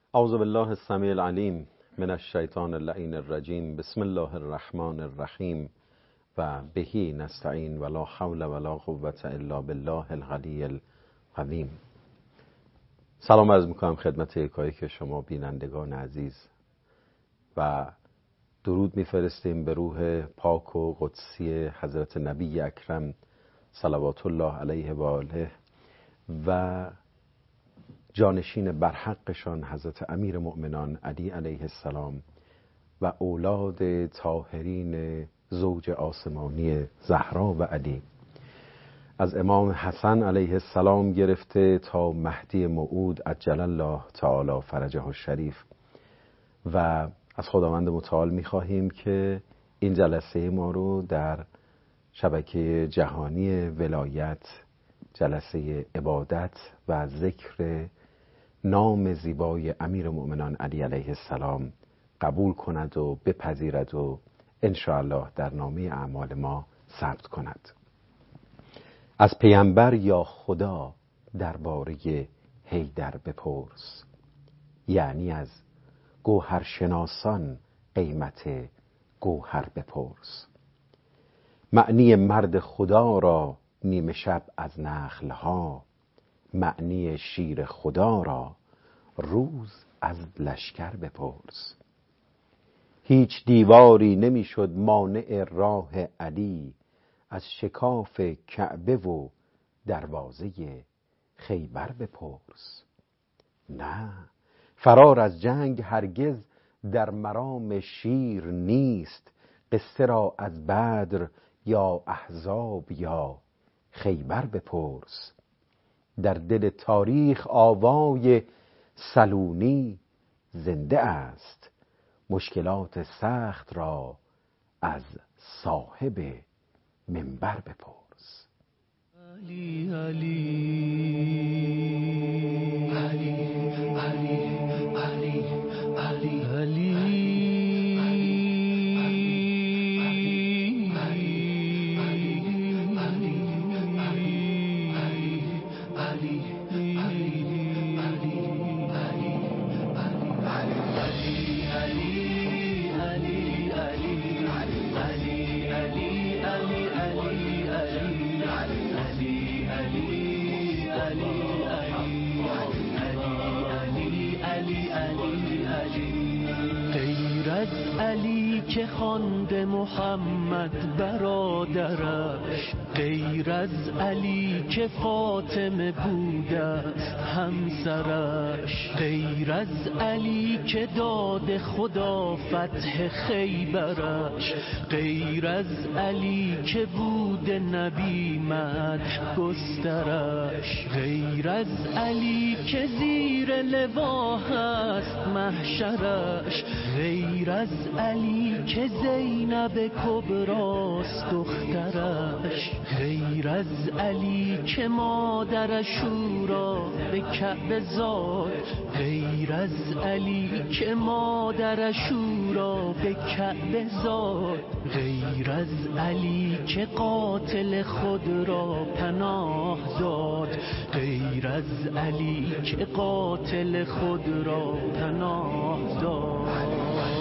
اعوذ بالله السمیع العلیم من الشیطان اللعین الرجیم. بسم الله الرحمن الرحیم و بهی نستعین ولا حول ولا قوة الا بالله العلی العظیم. سلام عرض میکنم خدمت یکایی که شما بینندگان عزیز و درود میفرستیم به روح پاک و قدسی حضرت نبی اکرم صلوات الله علیه و آله و جانشین برحقشان حضرت امیر مؤمنان علی علیه السلام و اولاد طاهرین زوج آسمانی زهرا و علی، از امام حسن علیه السلام گرفته تا مهدی موعود عجل الله تعالی فرجه الشریف. و از خداوند متعال می‌خواهیم که این جلسه ما رو در شبکه جهانی ولایت، جلسه عبادت و ذکر نام زیبای امیر مؤمنان علی علیه السلام قبول کند و بپذیرد و انشاءالله در نامه اعمال ما ثبت کند. از پیامبر یا خدا درباره حیدر بپرس، یعنی از گوهرشناسان قیمت گوهر بپرس. معنی مرد خدا را نیمه شب از نخلها، معنی شیر خدا را روز از لشکر بپرس. هیچ دیواری نمیشد مانع راه علی، از شکاف کعبه و دروازه خیبر بپرس. نه، فرار از جنگ هرگز در مرام شیر نیست، قصه را از بدر یا احزاب یا خیبر بپرس. در دل تاریخ آوای سلونی زنده است، مشکلات سخت را از صاحب منبر بپرس. علی علی علی علی علی علی علی علی که خوانده محمد برادرش، غیر از علی که فاطمه بوده است همسرش، غیر از علی که داد خدا فتح خیبرش، غیر از علی که بود نبی مدح گسترش، غیر از علی که زیر لوا هست محشرش، غیر از علی که زینب کبراست دخترش، غیر از علی که مادرش او را به کعبه زاد، غیر از علی که مادرش او را به کعبه زاد، غیر از علی که قاتل خود را پناه داد، غیر از علی که قاتل خود را پناه داد.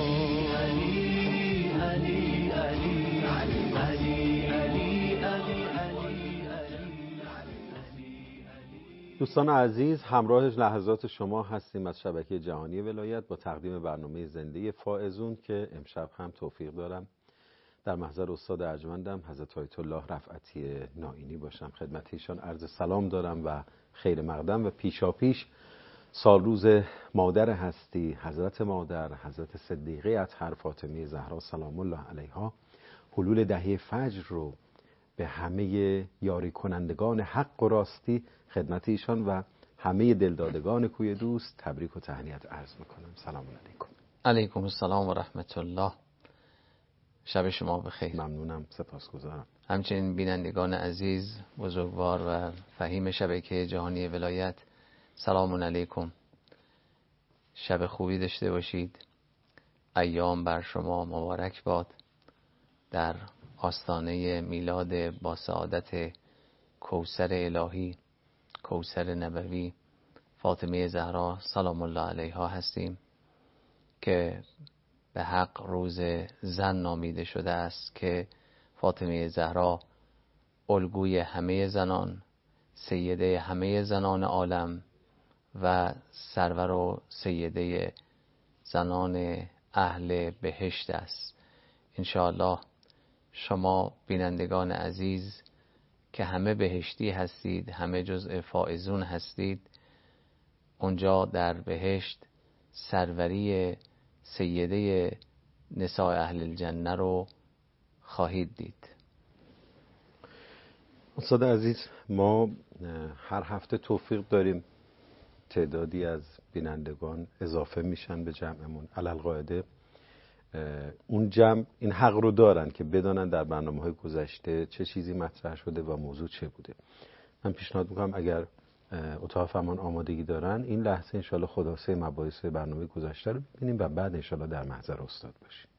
دوستان عزیز، همراه لحظات شما هستیم از شبکه جهانی ولایت با تقدیم برنامه زنده فائزون که امشب هم توفیق دارم در محضر استاد ارجمندم حضرت آیت الله رفعتی نائینی باشم. خدمت ایشان عرض سلام دارم و خیر مقدم و پیشاپیش سال روز مادر هستی حضرت مادر حضرت صدیقه اطهر فاطمه زهرا سلام الله علیها، حلول دهه فجر رو به همه یاری کنندگان حق و راستی خدمت ایشان و همه دلدادگان کوی دوست تبریک و تهنیت عرض میکنم. سلام علیکم. علیکم السلام و رحمت الله. شب شما بخیر. ممنونم، سپاسگزارم. همچنین بینندگان عزیز بزرگوار و فهیم شبکه جهانی ولایت، سلام علیکم. شب خوبی داشته باشید. ایام بر شما مبارک باد. در آستانه میلاد با سعادت کوثر الهی، کوثر نبوی، فاطمه زهرا سلام الله علیها هستیم که به حق روز زن نامیده شده است که فاطمه زهرا الگوی همه زنان، سیده همه زنان عالم و سرور و سیده زنان اهل بهشت است. انشاءالله شما بینندگان عزیز که همه بهشتی هستید، همه جزء فائزون هستید، اونجا در بهشت سروری سیده نساء اهل الجنه رو خواهید دید. استاد عزیز، ما هر هفته توفیق داریم تعدادی از بینندگان اضافه میشن به جمعمون. علالقاعده اون جمع این حق رو دارن که بدانن در برنامه‌های گذشته چه چیزی مطرح شده و موضوع چه بوده. من پیشنهاد میکنم اگر اتاق فرمان آمادگی دارن این لحظه انشالله خلاصه مباحث برنامه گذشته رو ببینیم و بعد انشالله در محضر استاد باشیم.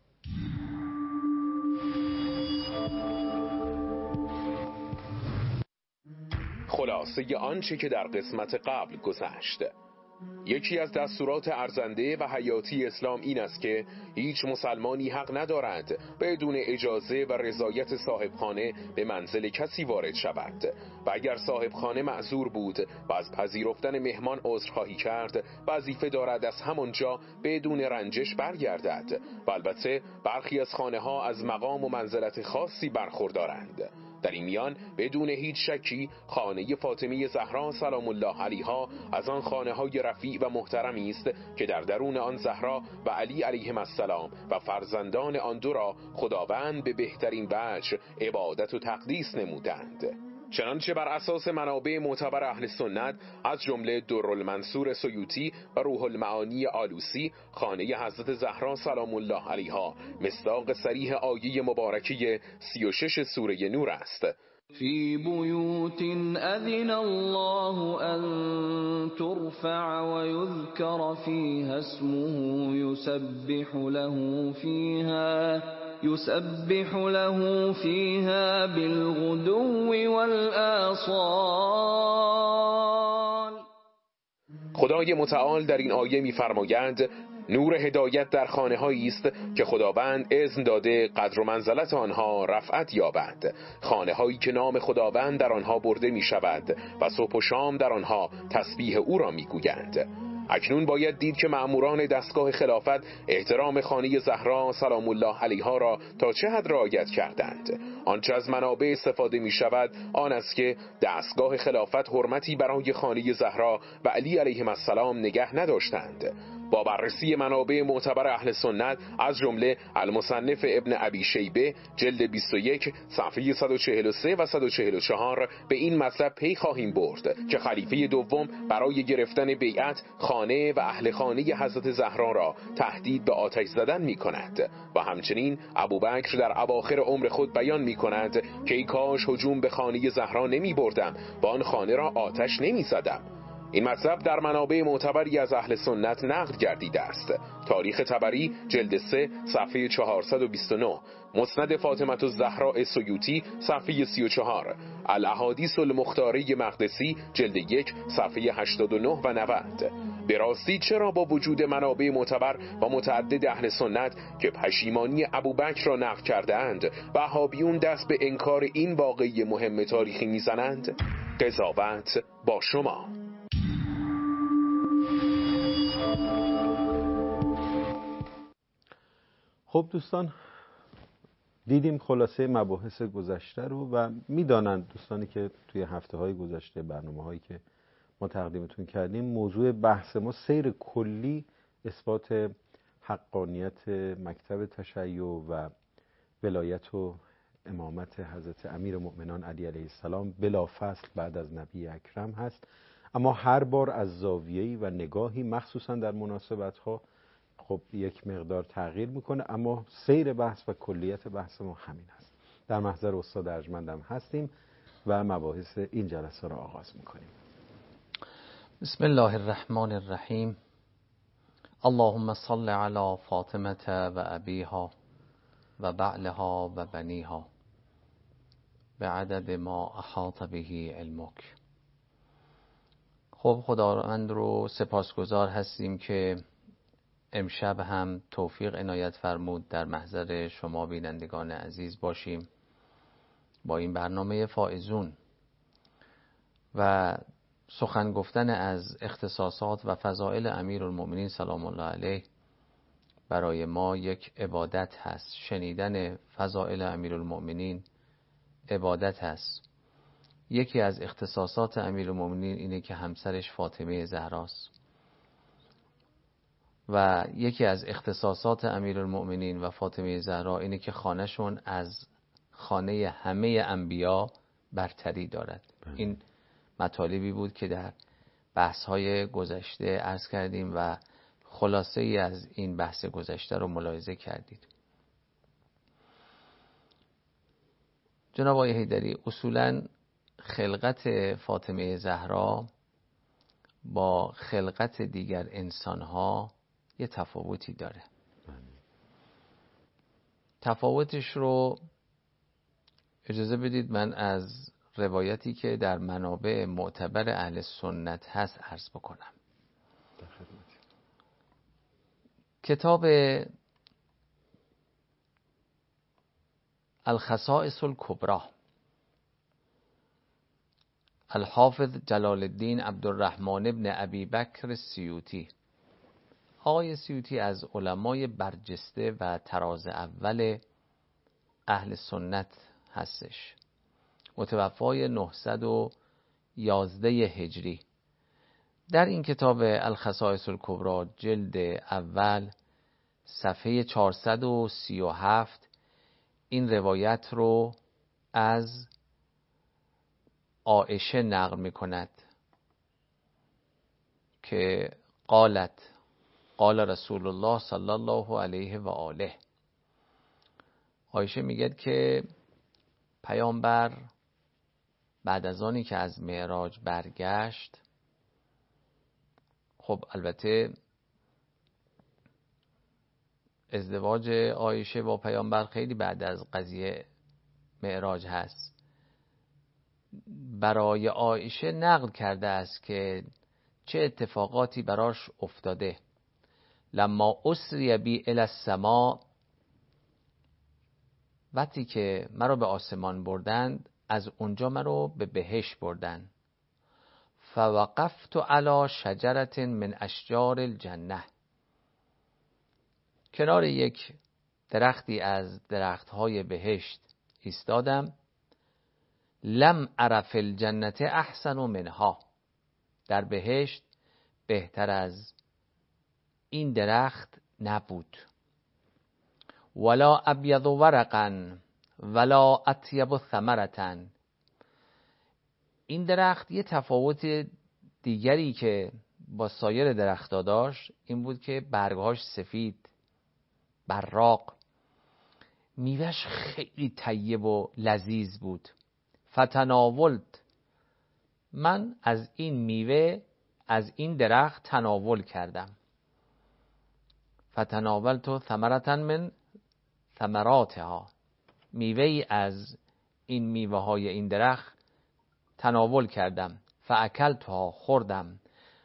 خلاصه آنچه که در قسمت قبل گذشت. یکی از دستورات ارزنده و حیاتی اسلام این است که هیچ مسلمانی حق ندارد بدون اجازه و رضایت صاحبخانه به منزل کسی وارد شود و اگر صاحبخانه معذور بود و از پذیرفتن مهمان عذرخواهی کرد، وظیفه دارد از همانجا بدون رنجش برگردد و البته برخی از خانه ها از مقام و منزلت خاصی برخوردارند. در این میان بدون هیچ شکی خانه فاطمه زهرا سلام الله علیها از آن خانه های رفیع و محترمی است که در درون آن زهرا و علی علیهم السلام و فرزندان آن دو را خداوند به بهترین وجه عبادت و تقدیس نمودند. چنانچه بر اساس منابع معتبر اهل سنت از جمله درالمنصور سیوطی و روح المعانی آلوسی، خانه حضرت زهرا سلام الله علیها مصداق صریح آیه مبارکه 36 سوره نور است: فی بیوت اذن الله ان ترفع و یذکر فیها اسمه یسبح له فیها بالغدو والآصال. خدای متعال در این آیه می‌فرماید نور هدایت در خانه‌هایی است که خداوند اذن داده قدر و منزلت آنها رفعت یابد، خانه‌هایی که نام خداوند در آنها برده می‌شود و صبح و شام در آنها تسبیح او را می‌گویند. اکنون باید دید که مأموران دستگاه خلافت احترام خانه زهرا سلام الله علیها را تا چه حد رعایت کردند. آنچه از منابع استفاده می شود آن است که دستگاه خلافت حرمتی برای خانه زهرا و علی علیهم السلام نگه نداشتند. با بررسی منابع معتبر اهل سنت از جمله المصنف ابن ابی شیبه جلد 21 صفحه 143 و 144 به این مطلب پی خواهیم برد که خلیفه دوم برای گرفتن بیعت خانه و اهل خانه حضرت زهرا را تهدید به آتش زدن می کند و همچنین ابوبکر در اواخر عمر خود بیان می کند که ای کاش هجوم به خانه زهرا نمی بردم و آن خانه را آتش نمی زدم. این مطلب در منابع معتبری از اهل سنت نقد گردیده است. تاریخ طبری جلد 3 صفحه 429، مسند فاطمه الزهراء سیوطی صفحه 34، الاحادیث المختاره مقدسی جلد 1 صفحه 89 و 90. به راستی چرا با وجود منابع معتبر و متعدد اهل سنت که پشیمانی ابوبکر را نقد کرده‌اند، وهابیون دست به انکار این واقعه مهم تاریخی میزنند؟ قضاوت با شما. خب دوستان، دیدیم خلاصه مباحث گذشته رو و میدانند دوستانی که توی هفته‌های گذشته برنامه‌هایی که ما تقدیمتون کردیم موضوع بحث ما سیر کلی اثبات حقانیت مکتب تشیع و ولایت و امامت حضرت امیرالمؤمنان علی علیه السلام بلافاصل بعد از نبی اکرم هست، اما هر بار از زاویه‌ای و نگاهی مخصوصا در مناسبت‌ها خب یک مقدار تغییر میکنه، اما سیر بحث و کلیت بحث ما همین هست. در محضر استاد ارجمندم هستیم و مباحث این جلسه را آغاز میکنیم. بسم الله الرحمن الرحیم. اللهم صل علی فاطمه و ابیها و بعلها و بنیها بعدد ما احاط به علمک. خب خداوند رو سپاسگزار هستیم که امشب هم توفیق عنایت فرمود در محضر شما بینندگان عزیز باشیم با این برنامه فائزون و سخن گفتن از اختصاصات و فضائل امیرالمؤمنین سلام الله علیه برای ما یک عبادت هست. شنیدن فضائل امیرالمؤمنین عبادت هست. یکی از اختصاصات امیرالمؤمنین اینه که همسرش فاطمه زهراست و یکی از اختصاصات امیرالمؤمنین و فاطمه زهرا اینه که خانهشون از خانه همه انبیا برتری دارد. این مطالبی بود که در بحث‌های گذشته عرض کردیم و خلاصه ای از این بحث گذشته رو ملاحظه کردید. جناب آقای حیدری، اصولاً خلقت فاطمه زهرا با خلقت دیگر انسان‌ها یه تفاوتی داره. تفاوتش رو اجازه بدید من از روایتی که در منابع معتبر اهل سنت هست عرض بکنم. کتاب الخصائص الکبری الحافظ جلال الدین عبدالرحمن ابن ابی بکر السیوطی. آقای سیوطی از علمای برجسته و طراز اول اهل سنت هستش. متوفای 911 هجری. در این کتاب الخصائص الکبری جلد اول صفحه 437 این روایت رو از عایشه نقل می کند که قال رسول الله صلی الله علیه و آله. عایشه میگه که پیامبر بعد از آنی که از معراج برگشت، خب البته ازدواج عایشه با پیامبر خیلی بعد از قضیه معراج هست، برای عایشه نقل کرده است که چه اتفاقاتی براش افتاده. لما اسری بی الی السماء، وقتی که مرا به آسمان بردند از اونجا مرا به بهشت بردند. فوقفت علی شجرة من اشجار الجنه، کنار یک درختی از درختهای بهشت ایستادم. لم ار فی الجنة احسن منها، در بهشت بهتر از این درخت نبود. ولا ابیض ورقا ولا اطیب ثمرة، این درخت یه تفاوت دیگری که با سایر درخت‌ها داشت این بود که برگهاش سفید براق، میوهش خیلی طیب و لذیذ بود. فتناولت، من از این میوه از این درخت تناول کردم. فتناولت ثمرة من ثمراتها، میوه‌ای از این میوه های این درخت تناول کردم. فاکلتها، خوردم.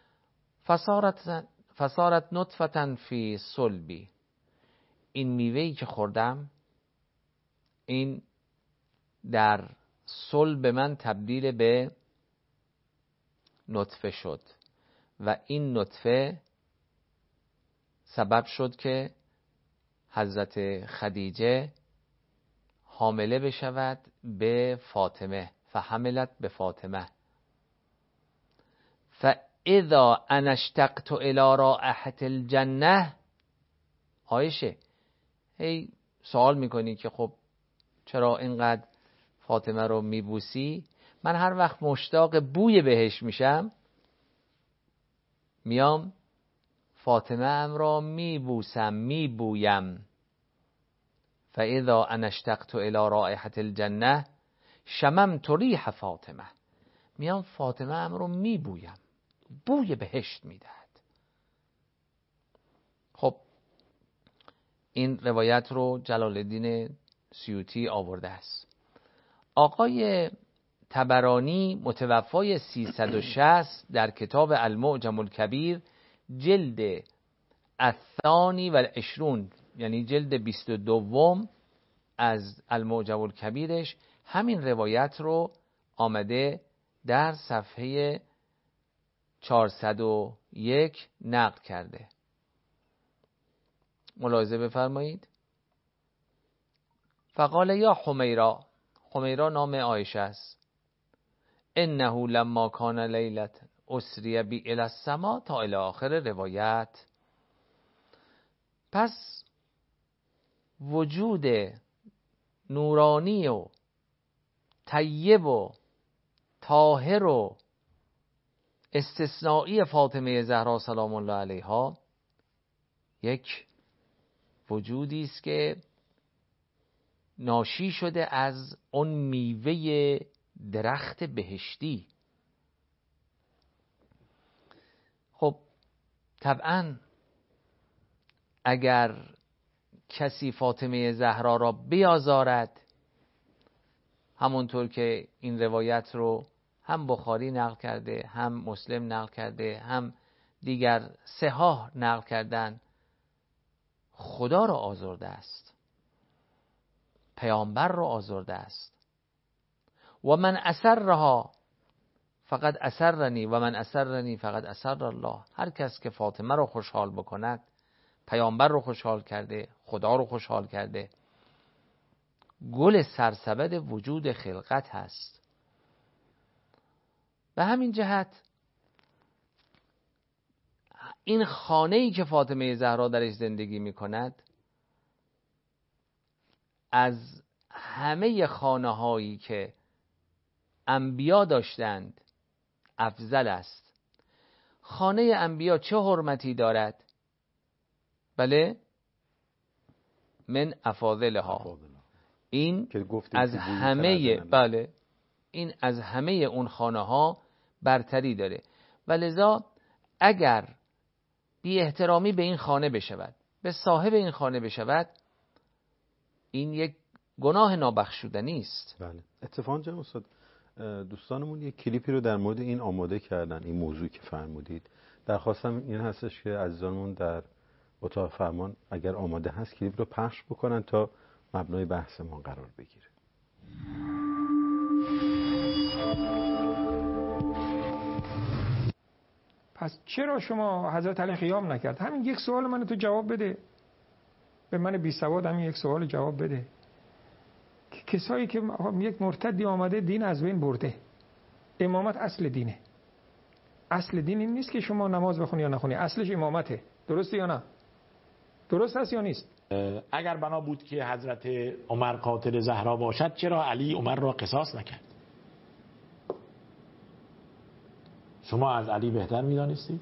فصارت نطفة فی صلبی، این میوه‌ای که خوردم این در صلب من تبدیل به نطفه شد و این نطفه سبب شد که حضرت خدیجه حامله بشود به فاطمه. فحملت به فاطمه. فاذا انا اشتقت الى رائحة الجنه. عایشه هی سوال میکنی که خب چرا اینقدر فاطمه رو میبوسی؟ من هر وقت مشتاق بوی بهش میشم میام فاطمه ام را میبوسم، میبویم. فاذا انا اشتقت الى رائحة الجنه شممت ریح فاطمه، میام فاطمه ام رو میبویم، بوی بهشت میدهد. خب این روایت رو جلال الدین سیوطی آورده است. آقای طبرانی متوفای 360 در کتاب المعجم الکبیر جلد الثانی و العشرون، یعنی جلد 22 از المعجم الکبیرش همین روایت رو آمده در صفحه 401 نقل کرده. ملاحظه بفرمایید. فقال یا حمیرا، حمیرا نام عایشه است، انه لما کان لیلت اسری بی الی السما تا الی آخر روایت. پس وجود نورانی و طیب و طاهر و استثنایی فاطمه زهرا سلام الله علیها یک وجودی است که ناشی شده از اون میوه درخت بهشتی. خب طبعا اگر کسی فاطمه زهرا را بیازارد، همونطور که این روایت رو هم بخاری نقل کرده، هم مسلم نقل کرده، هم دیگر صحاح نقل کردن، خدا را آزرده است، پیامبر را آزرده است. و من اسرها فقط اسرنی و من اسرنی فقط اسر الله. هر کس که فاطمه رو خوشحال بکند، پیامبر رو خوشحال کرده، خدا رو خوشحال کرده. گل سرسبد وجود خلقت هست. به همین جهت این خانه‌ای که فاطمه زهرا درش زندگی می‌کند از همه خانه‌هایی که انبیا داشتند افضل است. خانه انبیا چه حرمتی دارد؟ بله، من افاضلها. این از همه، بله، این از همه اون خانه‌ها برتری داره. ولذا اگر بی احترامی به این خانه بشود، به صاحب این خانه بشود، این یک گناه نابخشودنی است. بله. اتفاقا جناب استاد، دوستانمون یک کلیپی رو در مورد این آماده کردن، این موضوعی که فرمودید. درخواستم این هستش که عزیزانمون در اتاق فرمان اگر آماده هست کلیپ رو پخش بکنن تا مبنای بحث ما قرار بگیره. پس چرا شما حضرت علی قیام نکرد؟ همین یک سوال منو تو جواب بده. به من بی سواد همین یک سوال جواب بده. کسایی که یک مرتدی آمده دین از بین برده. امامت اصل دینه. اصل دین این نیست که شما نماز بخونی یا نخونی، اصلش امامته. درسته یا نه؟ درست است یا نیست؟ اگر بنا بود که حضرت عمر قاتل زهرا باشد، چرا علی عمر را قصاص نکرد؟ شما از علی بهتر می‌دانستید؟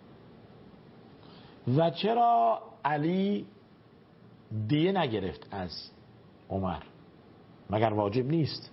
و چرا علی دیه نگرفت از عمر؟ مگر واجب نیست؟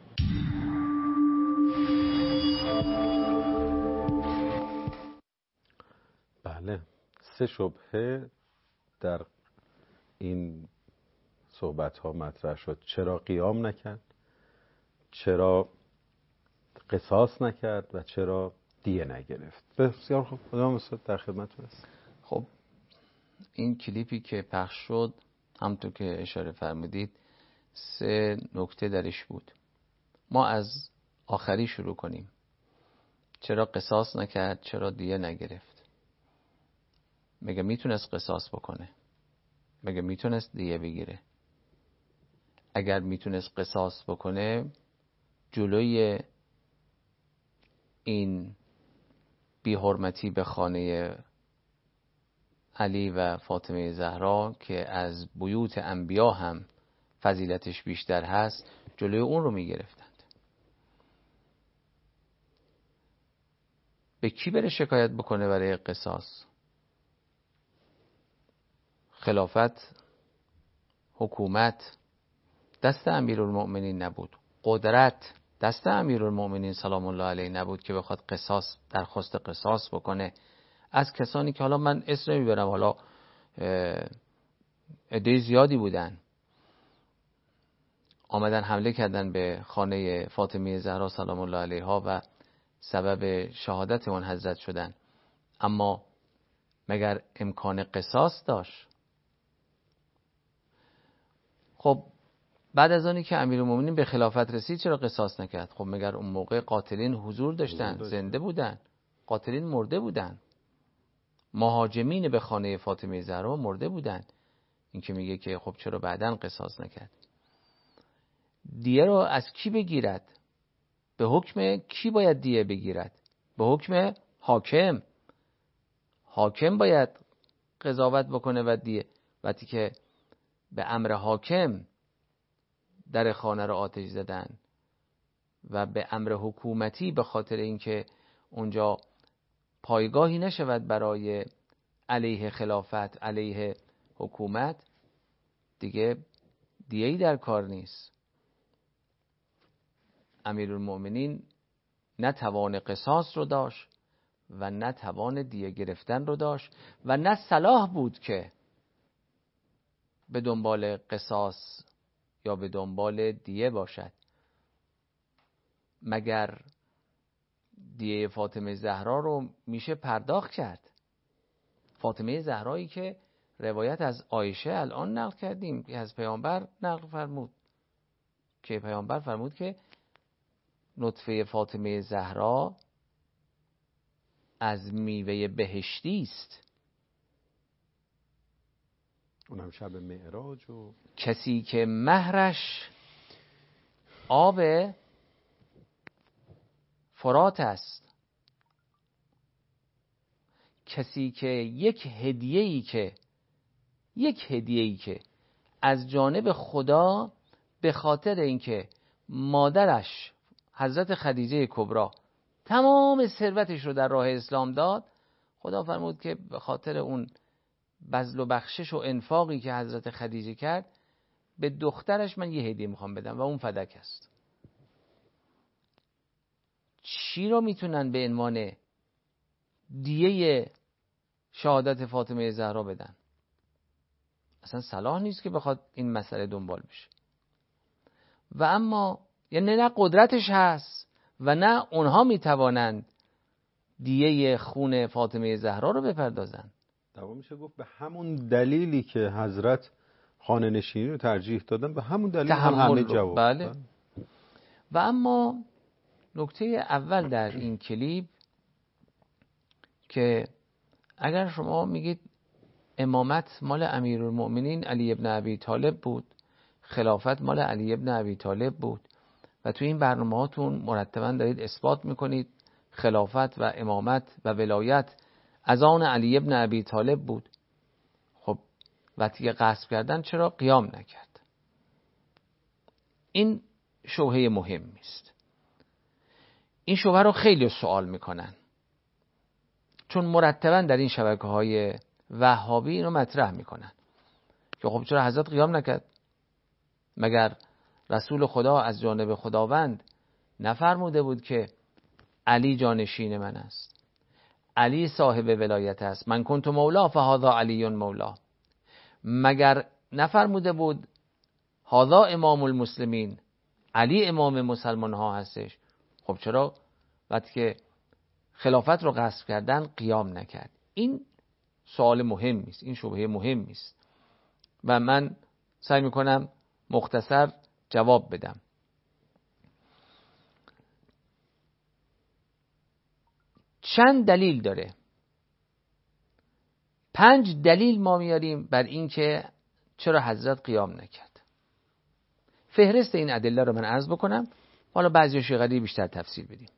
بله، 3 شبهه در این صحبت ها مطرح شد. چرا قیام نکرد، چرا قصاص نکرد و چرا دیه نگرفت. بسیار خوب، خدا استاد در خدمتتون است. خب این کلیپی که پخش شد همونطور که اشاره فرمودید 3 نکته درش بود. ما از آخری شروع کنیم. چرا قصاص نکرد، چرا دیه نگرفت؟ مگه میتونست قصاص بکنه؟ مگه میتونست دیه بگیره؟ اگر میتونست قصاص بکنه، جلوی این بی‌حرمتی به خانه علی و فاطمه زهرا که از بیوت انبیا هم فضیلتش بیشتر هست، جلوی اون رو میگرفتند. به کی بره شکایت بکنه برای قصاص؟ خلافت، حکومت دست امیرالمؤمنین نبود. قدرت دست امیرالمؤمنین سلام الله علیه نبود که بخواد قصاص، درخواست قصاص بکنه از کسانی که حالا من اسم نمیبرم، حالا عده زیادی بودن. آمدن حمله کردن به خانه فاطمه زهرا سلام الله علیها و سبب شهادت اون حضرت شدن. اما مگر امکان قصاص داشت؟ خب بعد از آنی که امیرالمومنین به خلافت رسید چرا قصاص نکرد؟ خب مگر اون موقع قاتلین حضور داشتن، زنده بودن، قاتلین مرده بودن، مهاجمین به خانه فاطمه زهرا مرده بودن. این که میگه که خب چرا بعداً قصاص نکرد؟ دیه رو از کی بگیرد؟ به حکم کی باید دیه بگیرد؟ به حکم حاکم. حاکم باید قضاوت بکنه و دیه. وقتی که به امر حاکم در خانه رو آتش زدن و به امر حکومتی به خاطر اینکه اونجا پایگاهی نشود برای علیه خلافت، علیه حکومت، دیگه دیه‌ای در کار نیست. امیرالمومنین نه توان قصاص رو داشت و نه توان دیه گرفتن رو داشت و نه صلاح بود که به دنبال قصاص یا به دنبال دیه باشد. مگر دیه فاطمه زهرا رو میشه پرداخت کرد؟ فاطمه زهرایی که روایت از عایشه الان نقل کردیم که از پیامبر نقل فرمود که پیامبر فرمود که نطفه فاطمه زهرا از میوه بهشتی است. اونم شب معراج. و کسی که مهرش آب فرات است، کسی که یک هدیه‌ای که از جانب خدا به خاطر اینکه مادرش حضرت خدیجه کبرا تمام ثروتش رو در راه اسلام داد، خدا فرمود که به خاطر اون بذل و بخشش و انفاقی که حضرت خدیجه کرد، به دخترش من یه هدیه میخوام بدم و اون فدک است. چی رو میتونن به عنوان دیه شهادت فاطمه زهرا بدن؟ اصلا صلاح نیست که بخواد این مسئله دنبال بشه. و اما یعنی نه قدرتش هست و نه اونها میتوانند دیه خون فاطمه زهرا رو بپردازن. دوام میشه گفت به همون دلیلی که حضرت خانه نشینی رو ترجیح دادن، به همون دلیل هم همه جواب. بله. و اما نکته اول در این کلیپ که اگر شما میگید امامت مال امیرالمؤمنین علی ابن ابی طالب بود، خلافت مال علی ابن ابی طالب بود و تو این برنامه‌هاتون مرتباً دارید اثبات میکنید خلافت و امامت و ولایت از آن علی ابن ابی طالب بود، خب وقتی که غصب کردن چرا قیام نکرد؟ این شبهه مهمی است. این شبهه رو خیلی سوال میکنن، چون مرتباً در این شبکه‌های وهابی اینو مطرح میکنن که خب چرا حضرت قیام نکرد؟ مگر رسول خدا از جانب خداوند نفرموده بود که علی جانشین من است، علی صاحب ولایت است، من کنت مولا فهذا علی مولا؟ مگر نفرموده بود هذا امام المسلمین، علی امام مسلمان ها هستش؟ خب چرا وقتی که خلافت رو غصب کردن قیام نکرد؟ این سوال مهمی است، این شبهه مهمی است و من سعی میکنم مختصر جواب بدم. چند دلیل داره؟ 5 دلیل ما میاریم بر این که چرا حضرت قیام نکرد. فهرست این ادله رو من عرض بکنم، حالا بعضیش غریب بیشتر تفصیل بدیم.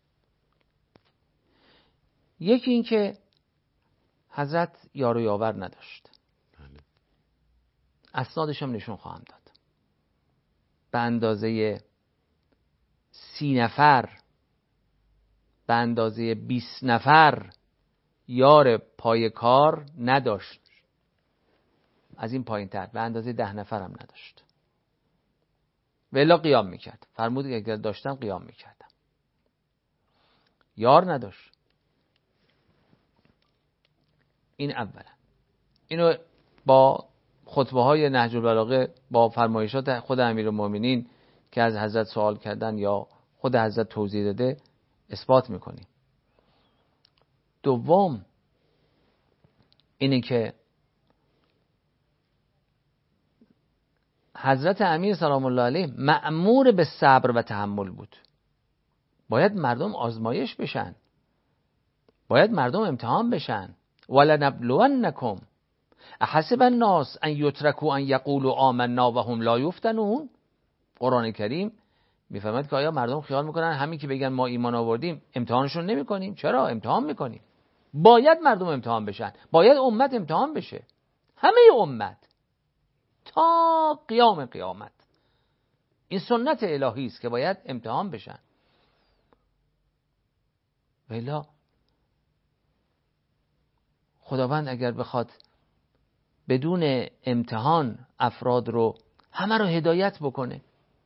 یکی این که حضرت یار و یاور نداشت. اسنادش هم نشون خواهم داد. به اندازه 30 نفر، به اندازه 20 نفر یار پای کار نداشت. از این پایین تر به اندازه 10 نفر هم نداشت. ولی قیام میکرد. فرمود که اگر داشتم قیام میکردم. یار نداشت. این اولا. اینو با خطبه های نهج البلاغه با فرمایشات خود امیرالمومنین که از حضرت سوال کردن یا خود حضرت توضیح داده اثبات میکنیم. دوم اینه که حضرت امیر سلام الله علیه مأمور به صبر و تحمل بود. باید مردم آزمایش بشن، باید مردم امتحان بشن. ولنبلونکم احسب الناس ان یترکوا ان یقولوا آمنا و هم لا یفتنون. قرآن کریم میفهمد که آیا مردم خیال میکنن همین که بگن ما ایمان آوردیم امتحانشون نمیکنیم؟ چرا امتحان میکنیم. باید مردم امتحان بشن، باید امت امتحان بشه، همه امت تا قیام قیامت. این سنت الهی است که باید امتحان بشن. ولی خداوند اگر بخواد بدون امتحان افراد رو همه رو هدایت بکنه،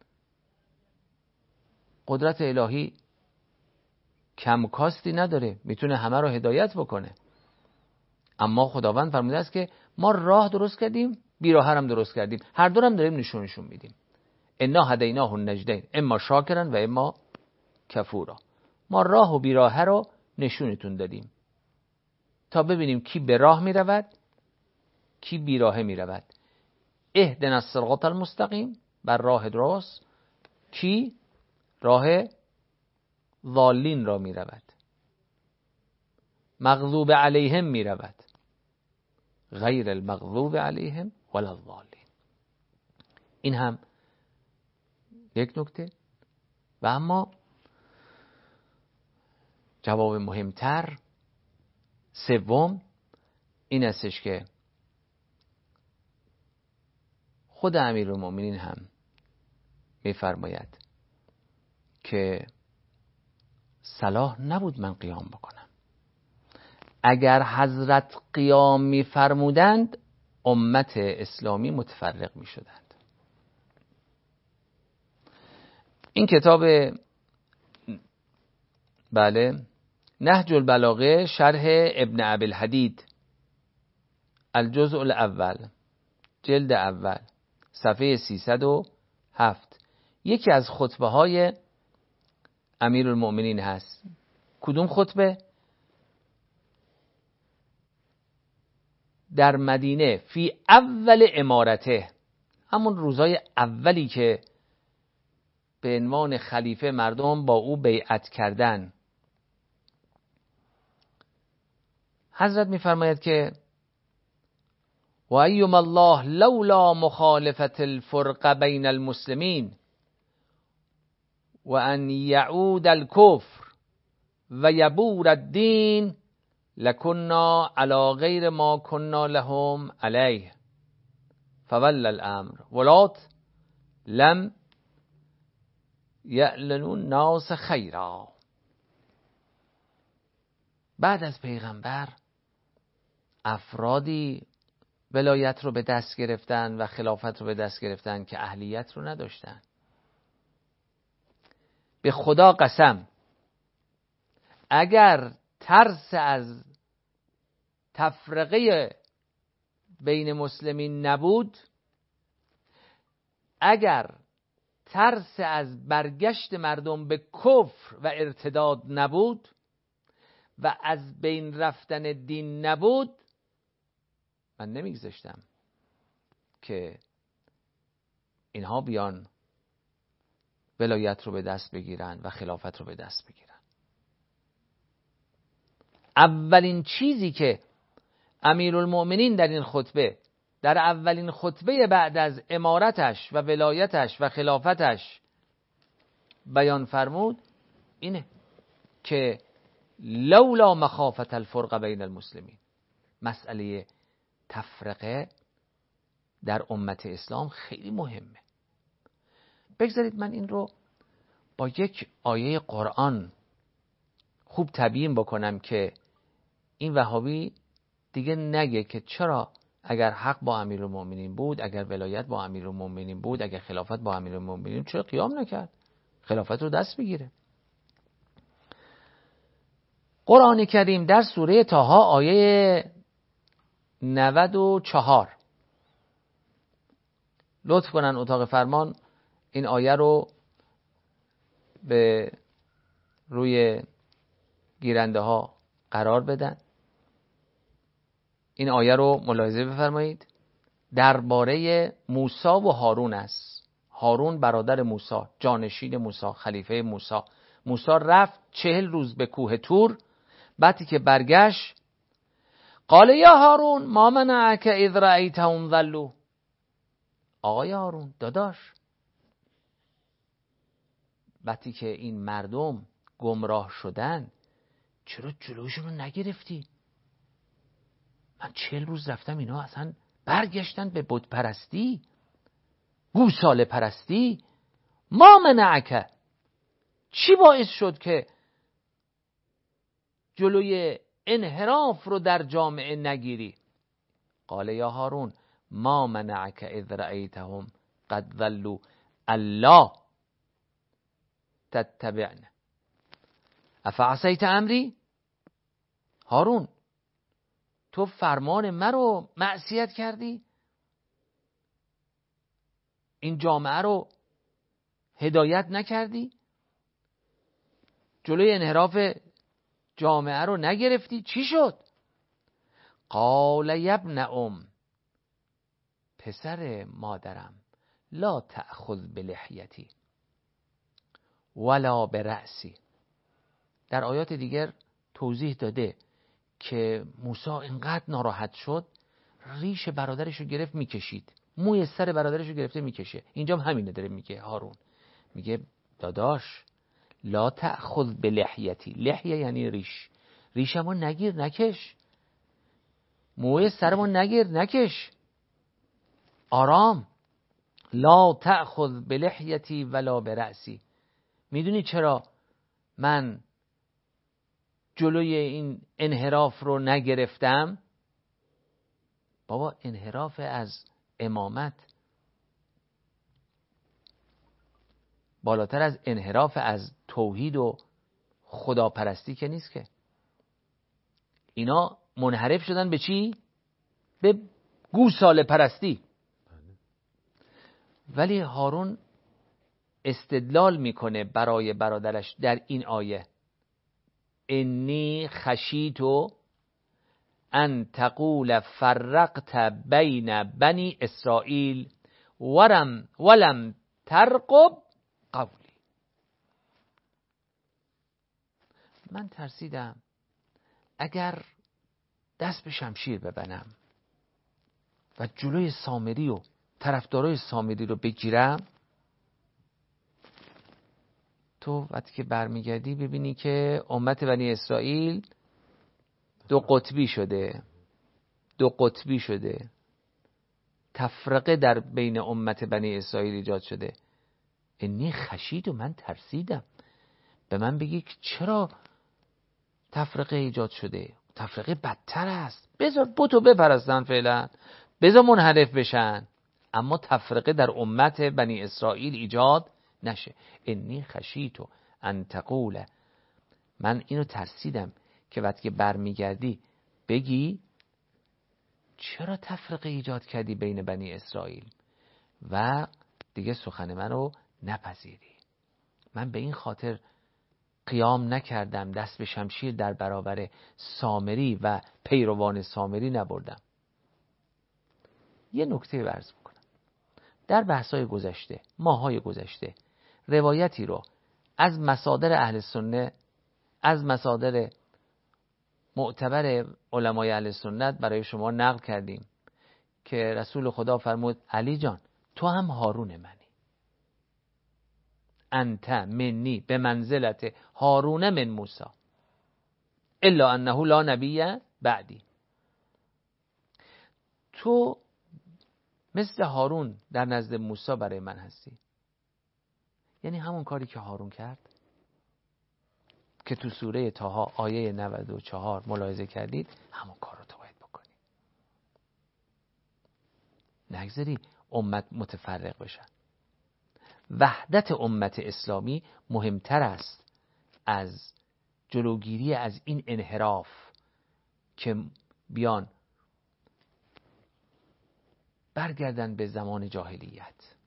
قدرت الهی کم کاستی نداره، میتونه همه رو هدایت بکنه. اما خداوند فرموده است که ما راه درست کردیم، بیراه هم درست کردیم، هر دو هم داریم نشونشون میدیم. انا هدیناه النجدین اما شاکرا و اما کفورا. ما راه و بیراه رو نشونتون دادیم تا ببینیم کی به راه میرود، کی بیراه میرود. اهدنا الصراط المستقیم، بر راه درست، کی راه ضالین را میرود، مغضوب علیهم میرود، غیر المغضوب علیهم ولا الضالین. این هم یک نکته. و اما جواب مهمتر سوم این استش که خود امیرالمومنین هم میفرماید که صلاح نبود من قیام بکنم. اگر حضرت قیام میفرمودند امت اسلامی متفرق میشدند. این کتاب نهج البلاغه شرح ابن ابی الحدید الجزء الاول جلد اول صفحه 307 یکی از خطبه های امیرالمومنین هست. کدوم خطبه؟ در مدینه فی اول امارته، همون روزای اولی که به عنوان خلیفه مردم با او بیعت کردن. حضرت می‌فرماید که و ایم الله لولا مخالفت الفرق بین المسلمین و ان یعود الکفر و یبور الدین لکنا علی غیر ما کنا لهم علیه فول الامر ولات لم یعلنوا الناس خیرا. بعد از پیغمبر افرادی ولایت رو به دست گرفتن و خلافت رو به دست گرفتن که اهلیت رو نداشتن. به خدا قسم اگر ترس از تفرقه بین مسلمین نبود، اگر ترس از برگشت مردم به کفر و ارتداد نبود و از بین رفتن دین نبود، من نمیگذاشتم که اینها بیان ولایت رو به دست بگیرن و خلافت رو به دست بگیرن. اولین چیزی که امیرالمومنین در این خطبه، در اولین خطبه بعد از امارتش و ولایتش و خلافتش بیان فرمود اینه که لولا مخافت الفرق بین المسلمین، مسئله تفرقه در امت اسلام خیلی مهمه. بگذارید من این رو با یک آیه قرآن خوب تبیین بکنم که این وهابی دیگه نگه که چرا اگر حق با امیرالمومنین بود، اگر ولایت با امیرالمومنین بود، اگر خلافت با امیرالمومنین، چرا قیام نکرد خلافت رو دست بگیره. قرآن کریم در سوره طه آیه 94 لطف کنن اتاق فرمان این آیه رو به روی گیرنده ها قرار بدن. این آیه رو ملاحظه بفرمایید. درباره موسی و هارون است. هارون برادر موسی، جانشین موسی، خلیفه موسی. موسی رفت 40 روز به کوه طور. بعدی که برگشت قال یا هارون ما منعک اذ رأیتهم ضلوا. آقای هارون داداش، وقتی که این مردم گمراه شدن چرا جلوشون رو نگرفتی؟ من 40 روز رفتم اینا اصلا برگشتن به بت پرستی، گوساله پرستی. ما منعک، چی باعث شد که جلوی انحراف رو در جامعه نگیری؟ قال یا هارون ما منعک اذ رأیتهم قد ضلوا الا تتبعن افعصیت امری. هارون تو فرمان من رو معصیت کردی، این جامعه رو هدایت نکردی، جلوی انحراف جامعه رو نگرفتی، چی شد؟ قال یبن پسر مادرم لا تأخذ بلحیتی ولا برأسی. در آیات دیگر توضیح داده که موسی اینقدر ناراحت شد ریش برادرش رو گرفت میکشید، موی سر برادرش رو گرفته میکشه. اینجا هم همینه داره میگه. هارون میگه داداش لا تأخذ بلحیتی، لحیه یعنی ریش، ریشمو نگیر نکش، موی سرمو نگیر نکش، آرام. لا تأخذ بلحیتی ولا برأسی. میدونی چرا من جلوی این انحراف رو نگرفتم؟ بابا انحراف از امامت بالاتر از انحراف از توحید و خداپرستی که نیست که. اینا منحرف شدن به چی؟ به گوساله پرستی. ولی هارون استدلال میکنه برای برادرش در این آیه انی خشیت ان تقول فرقت بین بنی اسرائیل ولم ترقب قولی. من ترسیدم اگر دست به شمشیر ببنم و جلوی سامری و طرفدارای سامری رو بگیرم، تو وقتی که برمیگردی ببینی که امت بنی اسرائیل دو قطبی شده، تفرقه در بین امت بنی اسرائیل ایجاد شده. انی خشید و من ترسیدم به من بگی که چرا تفرقه ایجاد شده. تفرقه بدتر است. بذار بتو بپرستن فعلا، بذار منحرف بشن، اما تفرقه در امت بنی اسرائیل ایجاد نشه. انی خشیتو ان تقول، من اینو ترسیدم که وقتی که برمیگردی بگی چرا تفرقه ایجاد کردی بین بنی اسرائیل و دیگه سخن منو نپذیری. من به این خاطر قیام نکردم، دست به شمشیر در برابر سامری و پیروان سامری نبردم. یه نکته عرض میکنم. در بحث‌های گذشته، ماهای گذشته، روایتی رو از مصادر اهل سنت، از مصادر معتبر علمای اهل سنت برای شما نقل کردیم که رسول خدا فرمود علی جان تو هم هارون منی، انت منی به منزلت هارون من موسی الا انه لا نبی بعدی. تو مثل هارون در نزد موسی برای من هستی. یعنی همون کاری که هارون کرد که تو سوره طه آیه 94 ملاحظه کردید، همون کار رو تو باید بکنی. نگذاری امت متفرق بشن. وحدت امت اسلامی مهمتر است از جلوگیری از این انحراف که بیان برگردن به زمان جاهلیت.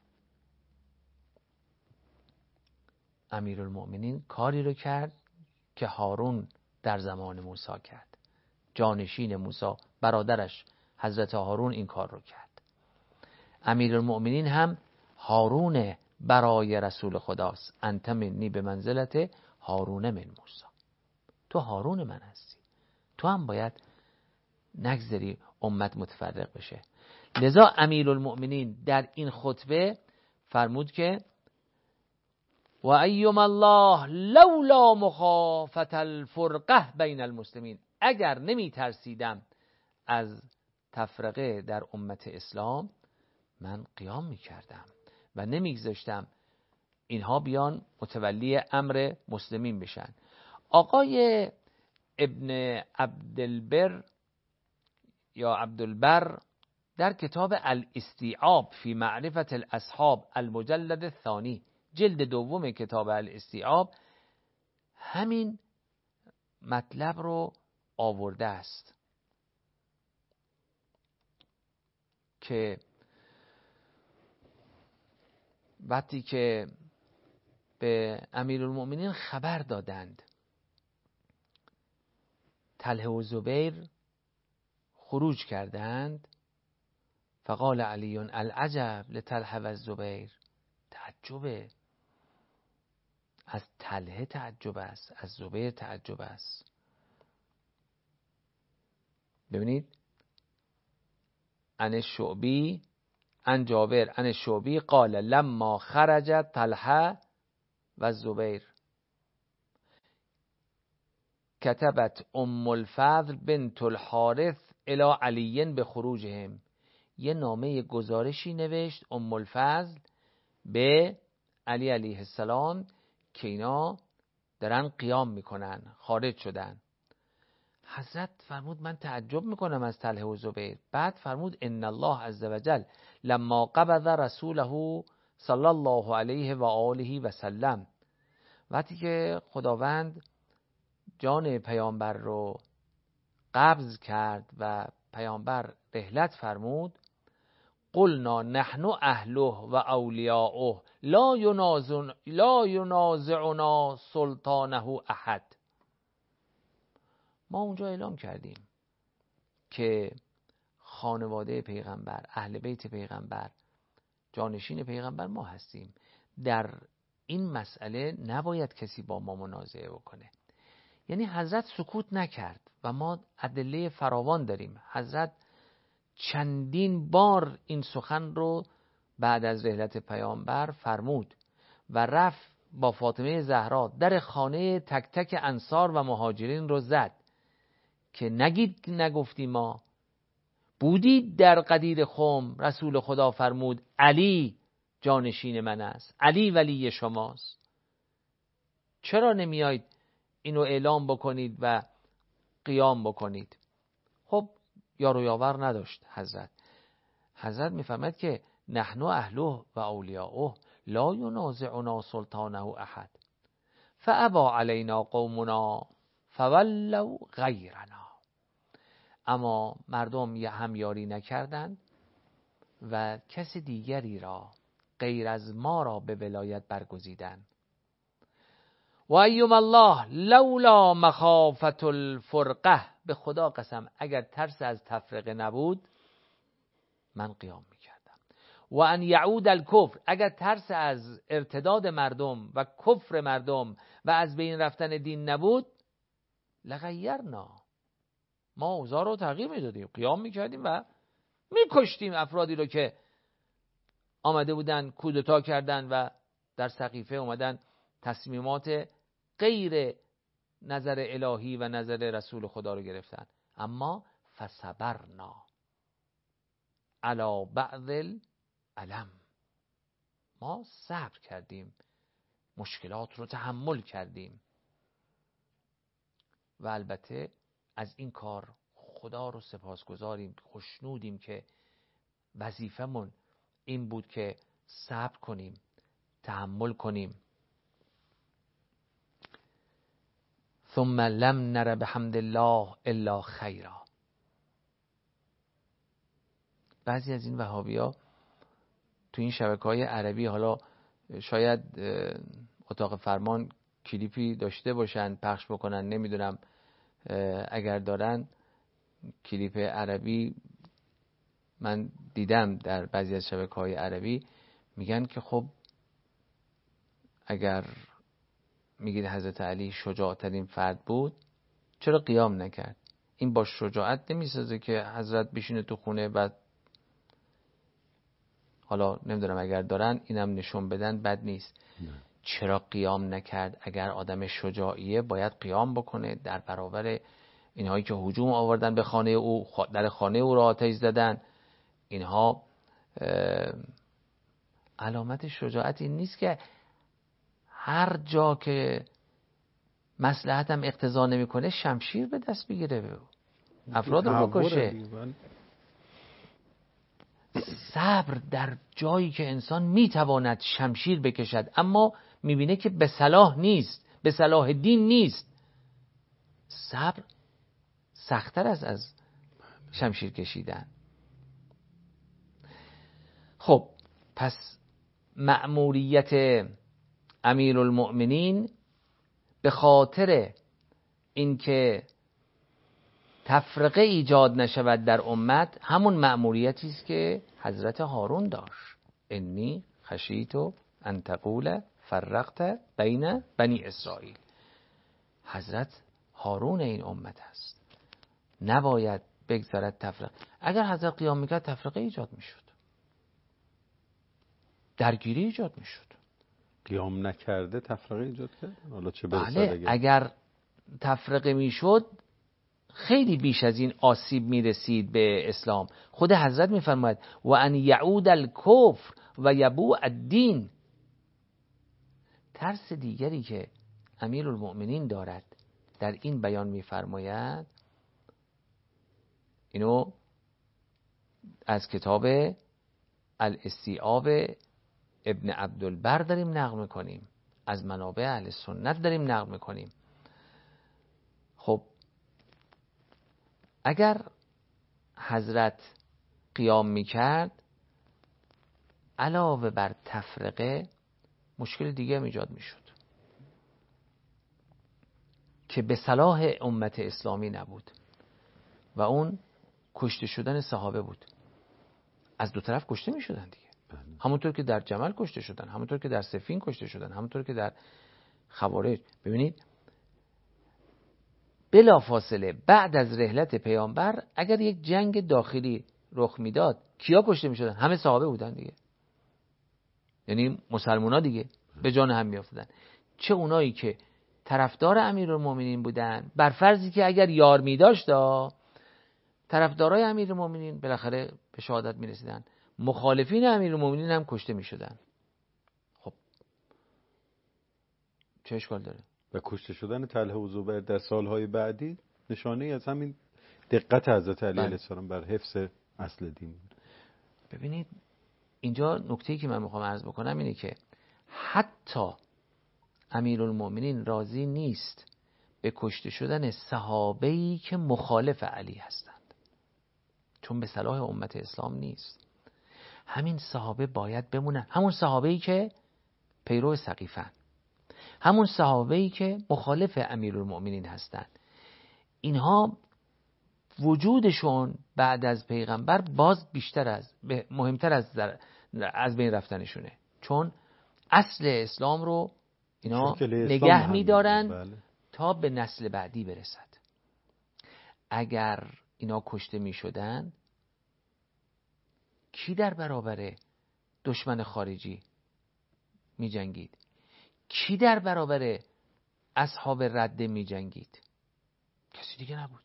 امیرالمؤمنین کاری رو کرد که هارون در زمان موسی کرد. جانشین موسی، برادرش حضرت هارون این کار رو کرد. امیرالمؤمنین هم هارون برای رسول خداست. انت منی به منزلت هارون من موسی. تو هارون من هستی، تو هم باید نگذاری امت متفرق بشه. لذا امیرالمؤمنین در این خطبه فرمود که و ایم الله لولا مخافت الفرقه بین المسلمین، اگر نمی ترسیدم از تفرقه در امت اسلام من قیام می کردم و نمی گذاشتم اینها بیان متولی امر مسلمین بشن. آقای ابن عبدالبر یا عبدالبر در کتاب الاستیعاب فی معرفت الاصحاب المجلد الثانی، جلد دوم کتاب الاستیعاب، همین مطلب رو آورده است که وقتی که به امیرالمؤمنین خبر دادند طلحه و زبیر خروج کردند، فقال علی العجب لطلحه و الزبیر، تعجبه، از طلحه تعجب است، از زبیر تعجب است. ببینید، عن شعبی عن جابر عن شعبی قال لما خرجت طلحه و زبیر كتبت ام الفضل بنت الحارث الى علی بخروجهم، یه نامه گزارشی نوشت ام الفضل به علی علیه السلام که اینا دارن قیام میکنن، خارج شدن. حضرت فرمود من تعجب میکنم از طلحه و زبیر. بعد فرمود ان الله عز وجل لما قبض رسوله صلی الله علیه و آله و سلم، وقتی که خداوند جان پیامبر رو قبض کرد و پیامبر رحلت فرمود، قلنا نحن اهله و اولیاؤه لا ینازعنا سلطانه احد. ما اونجا اعلام کردیم که خانواده پیغمبر، اهل بیت پیغمبر، جانشین پیغمبر ما هستیم، در این مسئله نباید کسی با ما منازعه بکنه. یعنی حضرت سکوت نکرد و ما ادله فراوان داریم. حضرت چندین بار این سخن رو بعد از رحلت پیامبر فرمود و رفت با فاطمه زهرا در خانه تک تک انصار و مهاجرین رو زد که نگید نگفتی ما. بودید در قدیر خم، رسول خدا فرمود علی جانشین من است، علی ولی شماست، چرا نمیایید اینو اعلام بکنید و قیام بکنید؟ خب یار و یاور نداشت حضرت میفهمد که نحن اهله و اولیاؤه لا ینازعنا سلطانه احد فابا علینا قومنا فولوا غیرنا. اما مردم هم یاری نکردند و کس دیگری را غیر از ما را به ولایت برگزیدند. و ایم الله لولا مخافت الفرقه، به خدا قسم اگر ترس از تفرقه نبود من قیام میکردم. و ان یعود الکفر، اگر ترس از ارتداد مردم و کفر مردم و از بین رفتن دین نبود لغیرنا، ما اوضاع رو تغییر میدادیم، قیام میکردیم و میکشتیم افرادی رو که آمده بودن کودتا کردن و در سقیفه اومدن تصمیمات غیر نظر الهی و نظر رسول خدا رو گرفتن. اما فصبرنا علی بعض الالم، ما صبر کردیم، مشکلات رو تحمل کردیم و البته از این کار خدا رو سپاسگزاریم، خوشنودیم که وظیفمون این بود که صبر کنیم، تحمل کنیم. ثم لم نر بحمد الله الا خیرا. بعضی از این وهابی‌ها تو این شبکه‌های عربی، حالا شاید اتاق فرمان کلیپی داشته باشن پخش بکنن، نمیدونم، اگر دارن کلیپ عربی من دیدم در بعضی از شبکه‌های عربی، میگن که خب اگر میگید حضرت علی شجاع‌ترین فرد بود چرا قیام نکرد؟ این با شجاعت نمیسازه که حضرت بشینه تو خونه بعد حالا نمیدونم اگر دارن اینم نشون بدن بد نیست. چرا قیام نکرد؟ اگر آدم شجاعیه باید قیام بکنه در برابر اینهایی که هجوم آوردن به خانه او، در خانه او را آتش زدن. اینها علامت شجاعت این نیست که هر جا که مصلحت هم اقتضا نمیکنه شمشیر به دست بگیره افراد رو بکشه. صبر در جایی که انسان میتواند شمشیر بکشد اما میبینه که به صلاح نیست، به صلاح دین نیست، صبر سخت‌تر است از شمشیر کشیدن. خب پس مأموریت امیرالمؤمنین به خاطر اینکه تفرقه ایجاد نشود در امت همون مأموریتی است که حضرت هارون داشت. انی خشیت ان تقول فرقت بین بنی اسرائیل. حضرت هارون این امت است، نباید بگذارد تفرقه. اگر حضرت قیام میکرد تفرقه ایجاد میشد، درگیری ایجاد میشد. قیام نکرده تفرقه ایجاد کرد؟ حالا چه بله، اگر تفرقه میشد خیلی بیش از این آسیب میرسید به اسلام. خود حضرت میفرماید و ان یعود الکفر و یبوء الدین. ترس دیگری که امیرالمؤمنین دارد در این بیان میفرماید، اینو از کتاب الاستیعاب ابن عبدالبر داریم نقل میکنیم، از منابع اهل سنت داریم نقل میکنیم. خب اگر حضرت قیام میکرد علاوه بر تفرقه مشکل دیگه ایجاد میشد که به صلاح امت اسلامی نبود و اون کشته شدن صحابه بود. از دو طرف کشته میشدن دیگه، همونطور که در جمل کشته شدن، همونطور که در صفین کشته شدن، همونطور که در خوارج. ببینید بلا فاصله بعد از رحلت پیامبر اگر یک جنگ داخلی رخ میداد کیا کشته میشدن؟ همه صحابه بودن دیگه، یعنی مسلمونا دیگه به جان هم میافتادن. چه اونایی که طرفدار امیرالمومنین بودن، بر فرضی که اگر یار میداشت طرفدارای امیرالمومنین بالاخره به شهادت میرسیدن، مخالفین امیرالمومنین هم کشته میشدن. خب چه اشکال داره؟ و کشته شدن طلحه و زبیر در سالهای بعدی نشانه از همین دقت حضرت علی علیه السلام بر حفظ اصل دین. ببینید اینجا نکته‌ای که من میخوام عرض بکنم اینه که حتی امیرالمؤمنین راضی نیست به کشته شدن صحابه‌ای که مخالف علی هستند، چون به صلاح امت اسلام نیست. همین صحابه باید بمونن، همون صحابه‌ای که پیرو سقیفن، همون صحابه‌ای که مخالف امیرالمؤمنین هستند. اینها وجودشون بعد از پیغمبر باز بیشتر از مهمتر از بین رفتنشونه، چون اصل اسلام رو اینا نگه می‌دارن بله. تا به نسل بعدی برسد. اگر اینا کشته می‌شدن کی در برابر دشمن خارجی می‌جنگید؟ کی در برابر اصحاب رده می‌جنگید؟ کسی دیگه نبود.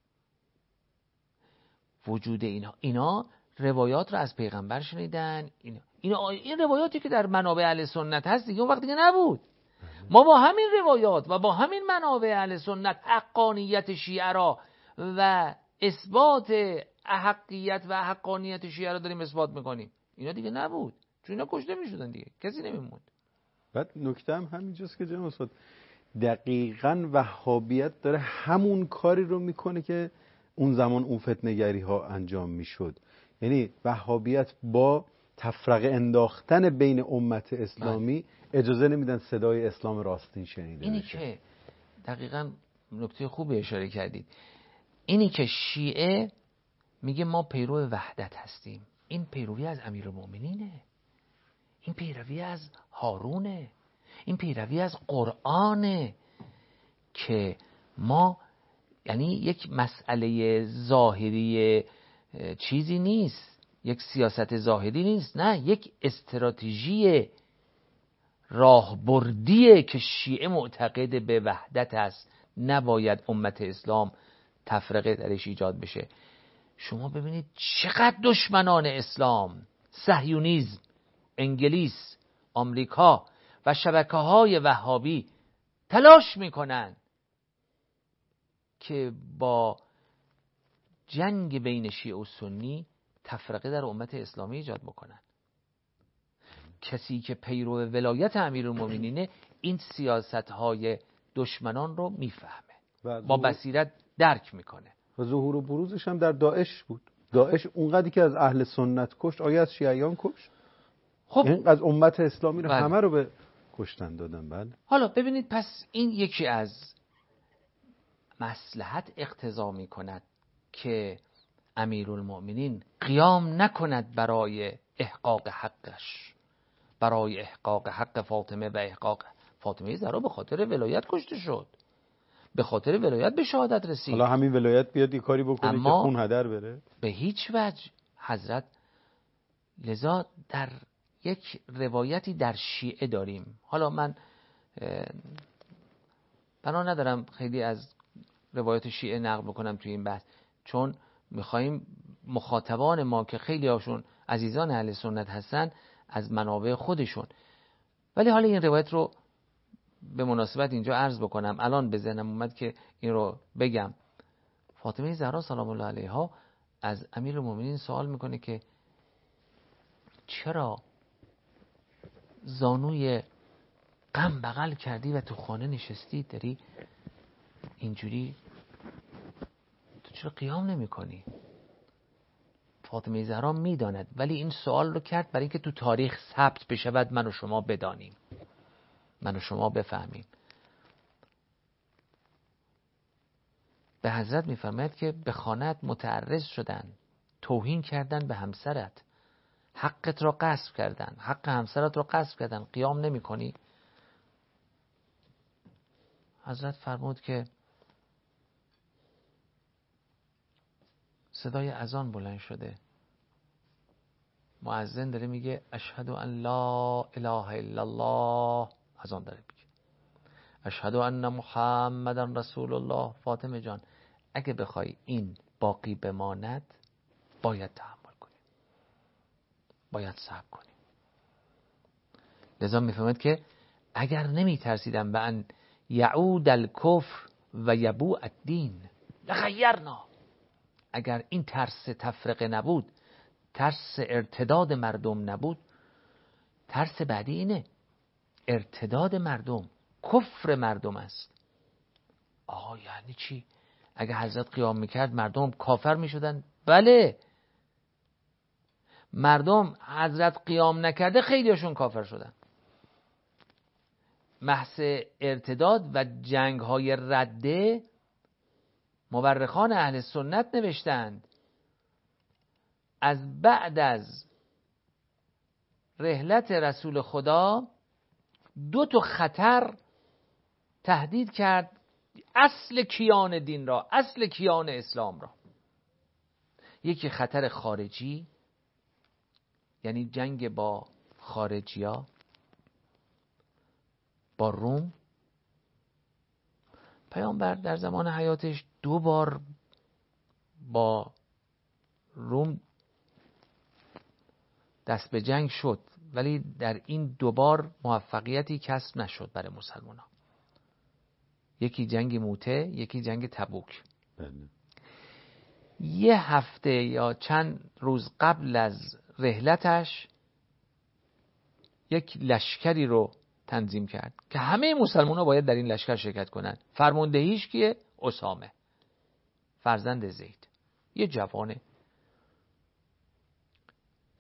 وجود اینا روایات رو از پیغمبر شنیدن. این روایاتی که در منابع اهل سنت هست دیگه اون وقت دیگه نبود. ما با همین روایات و با همین منابع اهل سنت حقانیت شیعه را و اثبات احقیت و حقانیت شیعه را داریم اثبات میکنیم. اینا دیگه نبود، چون اینا کشته میشدن دیگه، کسی نمیموند. بعد نکته هم همینجاست که جناب استاد دقیقاً وهابیت داره همون کاری رو میکنه که اون زمان اون فتنه‌گری ها انجام میشد. یعنی وهابیت با تفرقه انداختن بین امت اسلامی اجازه نمیدن صدای اسلام راستین شنیده اینی بشه. که دقیقاً نکته خوبی اشاره کردید، اینی که شیعه میگه ما پیرو وحدت هستیم، این پیروی از امیرالمومنینه، این پیروی از هارونه، این پیروی از قرآنه که ما، یعنی یک مسئله ظاهری چیزی نیست، یک سیاست ظاهری نیست، نه، یک استراتژی راهبردیه که شیعه معتقد به وحدت است، نباید امت اسلام تفرقه درش ایجاد بشه. شما ببینید چقدر دشمنان اسلام، صهیونیسم، انگلیس، آمریکا و شبکه‌های وهابی تلاش میکنن که با جنگ بین شیعه و سنی تفرقه در امت اسلامی ایجاد بکنن. کسی که پیرو ولایت امیرالمومنینه این سیاست‌های دشمنان رو میفهمه، با بصیرت درک میکنه. و ظهور و بروزش هم در داعش بود. داعش اونقدری که از اهل سنت کشت، آیا از شیعیان کشت؟ خب این از امت اسلامی رو همه رو به کشتن دادن. بله. حالا ببینید، پس این یکی از مصلحت اقتضا میکند که امیرالمؤمنین قیام نکند برای احقاق حقش، برای احقاق حق فاطمه و احقاق فاطمه زهرا. به خاطر ولایت کشته شد، به خاطر ولایت به شهادت رسید. حالا همین ولایت بیاد یه کاری بکنه که خون هدر بره؟ به هیچ وجه حضرت. لذا در یک روایتی در شیعه داریم، حالا من بنا ندارم خیلی از روایات شیعه نقل بکنم توی این بحث، چون میخواییم مخاطبان ما که خیلی هاشون عزیزان اهل سنت هستن از منابع خودشون، ولی حالا این روایت رو به مناسبت اینجا عرض بکنم. الان به ذهنم اومد که این رو بگم. فاطمه زهرا سلام الله علیها از امیرالمومنین سوال میکنه که چرا زانوی غم بغل کردی و تو خانه نشستی، داری اینجوری، تو چرا قیام نمی کنی؟ فاطمه زهرا میداند، ولی این سوال رو کرد برای اینکه تو تاریخ ثبت بشود، من و شما بدانیم، من و شما بفهمیم. به حضرت میفرماید که به خانه‌ات متعرض شدن، توهین کردن به همسرت، حقت را غصب کردن، حق همسرت را غصب کردن، قیام نمی کنی؟ حضرت فرمود که صدای اذان بلند شده، مؤذن داره میگه اشهد ان لا اله الا الله، اذان داره میگه اشهد ان محمدا رسول الله. فاطمه جان، اگه بخوای این باقی بماند باید تحمل کنی، باید صبر کنی. لذا میفهمد که اگر نمی ترسیدم به ان یعود الکفر و یبوء الدین لغیرنا، اگر این ترس تفرقه نبود، ترس ارتداد مردم نبود، ترس بعدی اینه، ارتداد مردم، کفر مردم است. یعنی چی؟ اگه حضرت قیام میکرد مردم کافر میشدن؟ بله، مردم حضرت قیام نکرده خیلیشون کافر شدن. محض ارتداد و جنگ های رده مورخان اهل سنت نوشتند از بعد از رحلت رسول خدا 2 خطر تهدید کرد اصل کیان دین را، اصل کیان اسلام را. یکی خطر خارجی، یعنی جنگ با خارجیا، با روم. پیامبر در زمان حیاتش 2 بار با روم دست به جنگ شد، ولی در این 2 بار موفقیتی کسب نشد برای مسلمانان. یکی جنگ موته، یکی جنگ تبوک. یه هفته یا چند روز قبل از رحلتش یک لشکری رو تنظیم کرد که همه مسلمان‌ها باید در این لشکر شرکت کنند. فرماندهیش کیه؟ اسامه فرزند زید، یه جوانه.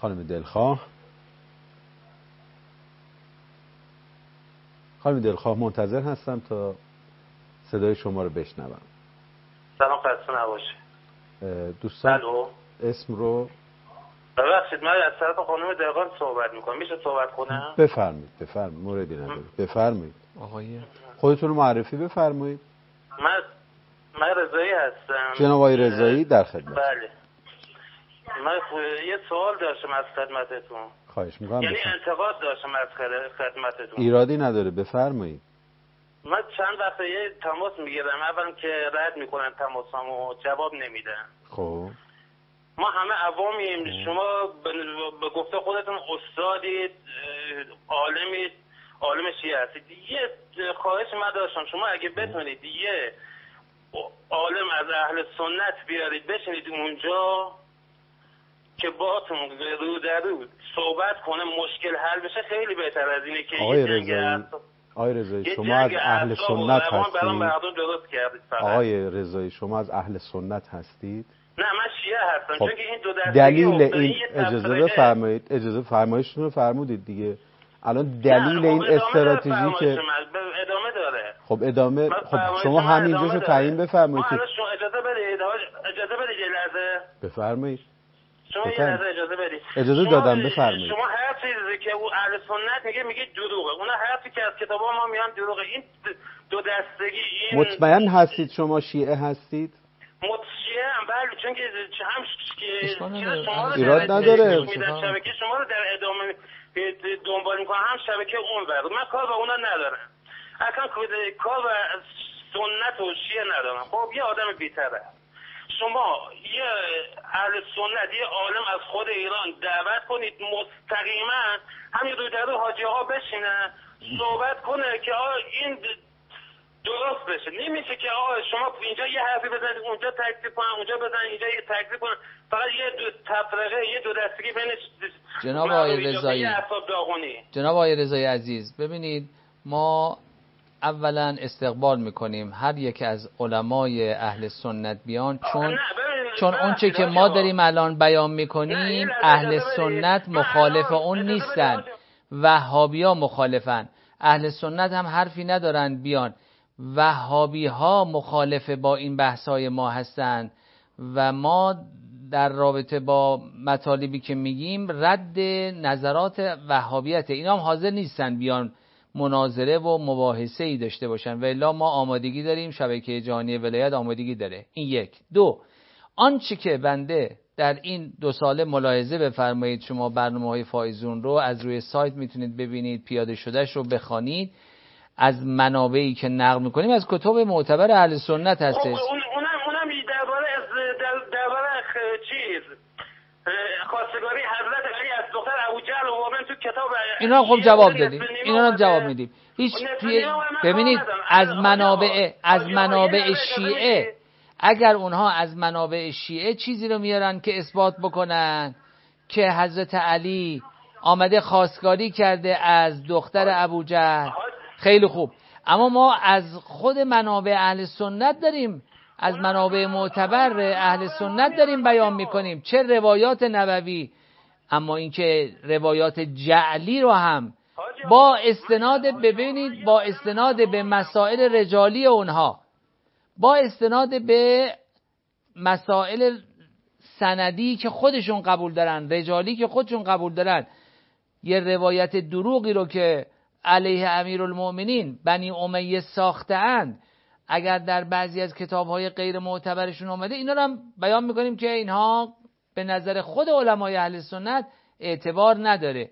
خانم دلخواه منتظر هستم تا صدای شما رو بشنوم. سلام، خسته نباشی دوستان. اسم رو ببخشید، من از طرف خانم دلخواه صحبت میکنم، میشه صحبت کنم؟ بفرمایید موردی نداره. بفرمایید آقای خودتون رو معرفی بفرمایید. من رضایی هستم. جناب آقای رضایی در خدمت. بله، من یه سوال داشتم از خدمتتون. خواهش میکنم. یعنی انتقاد داشتم از خدمتتون. ایرادی نداره، بفرمایید. من چند وقته یه تماس میگیرم، اولا که رد میکنن تماسامو، جواب نمیدن. خب ما همه عوامیم، شما به گفته خودتون استادید، عالم شیعه هستید. یه خواهش من داشتم، شما اگه بتونید یه عالم از اهل سنت بیارید بشینید اونجا که باهاتون رو در رو صحبت کنه، مشکل حل بشه، خیلی بهتر از اینه که آقای رضایی شما از اهل سنت هستید؟ آقای رضایی شما از اهل سنت هستید؟ نه، من شیعه هستم. خب چون که این دو دستگی دلیل این اجازه بفرمایید، اجازه فرمایشتون رو فرمودید دیگه. الان دلیل این استراتژی که ادامه داره. خب ادامه، خب شما همینجاشو تعیین بفرمایید. اجازه بدید یه لحظه. بفرمایید. شما یه لحظه اجازه بدید. اجازه دادم، بفرمایید. شما هر چیزی که او اهل سنت میگه دروغه. اونا حرفی که از کتابا ما میان دروغه. این دو دستگی، این مطمئن هستید شما شیعه هستید؟ متشیعم، بله، چون که هم شما رو ایراد نداره. شبکه شما رو در ادامه دنبال میکنم، هم شبکه اون ور. من کار با اونا ندارم، اصلا کار با سنت و شیعه ندارم. خب یه آدم بی‌طرف، شما یه اهل سنت، یه عالم از خود ایران دعوت کنید مستقیما، همین رو در رو حاجی ها بشینن صحبت کنه که این درست بشه. نمیشه که شما اینجا یه حرفی بزنید، اونجا تکذیب کنن، اونجا بزنید، اینجا یه تکذیب کنن، فقط یه تفرقه، یه دو دستگی بین جناب آقای رضایی عزیز. ببینید، ما اولا استقبال میکنیم هر یک از علمای اهل سنت بیان، چون اونچه که ما داریم الان بیان میکنیم اهل سنت مخالف اون نیستن، وهابی‌ها مخالفن. اهل سنت هم حرفی ندارن بیان، وهابی‌ها مخالف با این بحث‌های ما هستند و ما در رابطه با مطالبی که میگیم رد نظرات وهابیت. اینا هم حاضر نیستن بیان مناظره و مباحثه ای داشته باشن، و الا ما آمادگی داریم، شبکه جهانی ولایت آمادگی داره. این یک. دو، آنچه که بنده در این 2 ساله ملاحظه بفرمایید، شما برنامه‌های فائزون رو از روی سایت میتونید ببینید، پیاده شدهش رو بخوانید، از منابعی که نقل میکنیم از کتب معتبر اهل سنت هستش. اونم درباره چیز خواستگاری حضرت علی از دختر ابوجهل و واقعا تو کتاب اینا خب جواب دادیم، اینا هم جواب میدیم. هیچ ببینید، از منابع شیعه، اگر اونها از منابع شیعه چیزی رو میارن که اثبات بکنن که حضرت علی آمده خواستگاری کرده از دختر ابوجهل، خیلی خوب. اما ما از خود منابع اهل سنت داریم، از منابع معتبر اهل سنت داریم بیان میکنیم، چه روایات نبوی. اما اینکه روایات جعلی رو هم با استناد، ببینید، با استناد به مسائل رجالی اونها، با استناد به مسائل سندی که خودشون قبول دارن، رجالی که خودشون قبول دارن، یه روایت دروغی رو که علیه امیرالمؤمنین بنی امیه ساخته‌اند، اگر در بعضی از کتاب‌های غیر معتبرشون اومده، اینا رو هم بیان می‌کنیم که اینها به نظر خود علمای اهل سنت اعتبار نداره.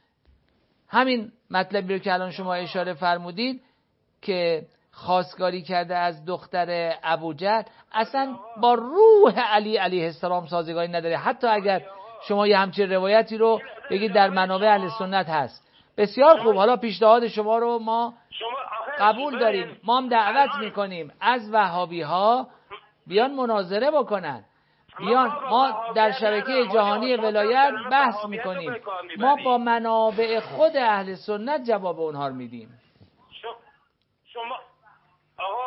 همین مطلبی رو که الان شما اشاره فرمودید که خواستگاری کرده از دختر ابوجهل اصلا با روح علی علیه السلام سازگاری نداره، حتی اگر شما یه همچین روایتی رو بگید در منابع اهل سنت هست. بسیار خوب، حالا پیشنهاد شما رو ما قبول داریم، ما هم دعوت میکنیم از وهابی ها بیان مناظره بکنن، بیان، ما در شبکه جهانی ولایت بحث میکنیم، ما با منابع خود اهل سنت جواب اونها رو میدیم.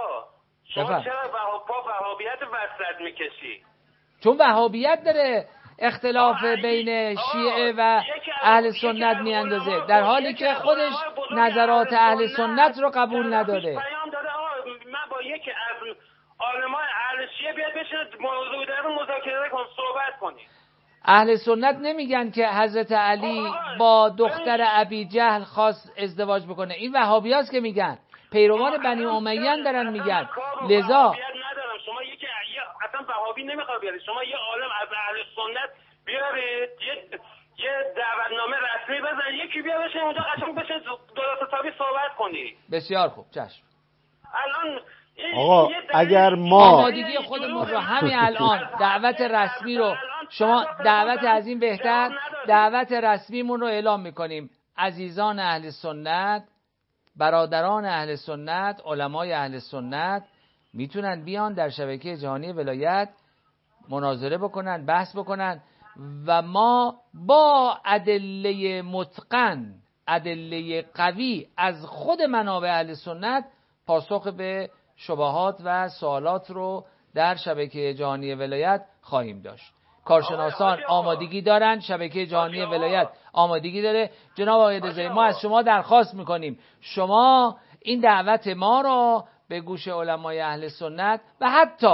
شما چرا وهابیت وسط میکشی؟ چون وهابیت داره اختلاف بین شیعه و اهل سنت میاندازه، در حالی که خودش نظرات اهل سنت رو قبول نداره. من با یکی از علمای اهل شیعه بیاد بشینه موضوع در مذاکره کنیم، صحبت کنیم. اهل سنت نمیگن که حضرت علی با دختر ابی جهل خواست ازدواج بکنه، این وهابیاست که میگن، پیروان بنی امیه دارن میگن. لذا شما یکی اصلا وهابی نمیخواد بیارید، شما یه عالم از اهل سنت بیارید، یه دعوتنامه رسمی بزن، یکی بیا بشه اونجا قشنگ بشه درست حسابی صحبت کنی. بسیار خوب، چشم. الان آقا اگر ما آمادگی خودمون رو همین الان دعوت رسمی رو، شما دعوت از این بهتر، دعوت رسمیمون رو اعلام میکنیم. عزیزان اهل سنت، برادران اهل سنت، علمای اهل سنت میتونن بیان در شبکه جهانی ولایت مناظره بکنن، بحث بکنن و ما با ادله متقن، ادله قوی از خود منابع اهل سنت پاسخ به شبهات و سوالات رو در شبکه جهانی ولایت خواهیم داشت. کارشناسان آمادگی دارن، شبکه جهانی ولایت آمادگی داره. جناب آقای رضایی، ما از شما درخواست میکنیم شما این دعوت ما رو به گوش علمای اهل سنت و حتی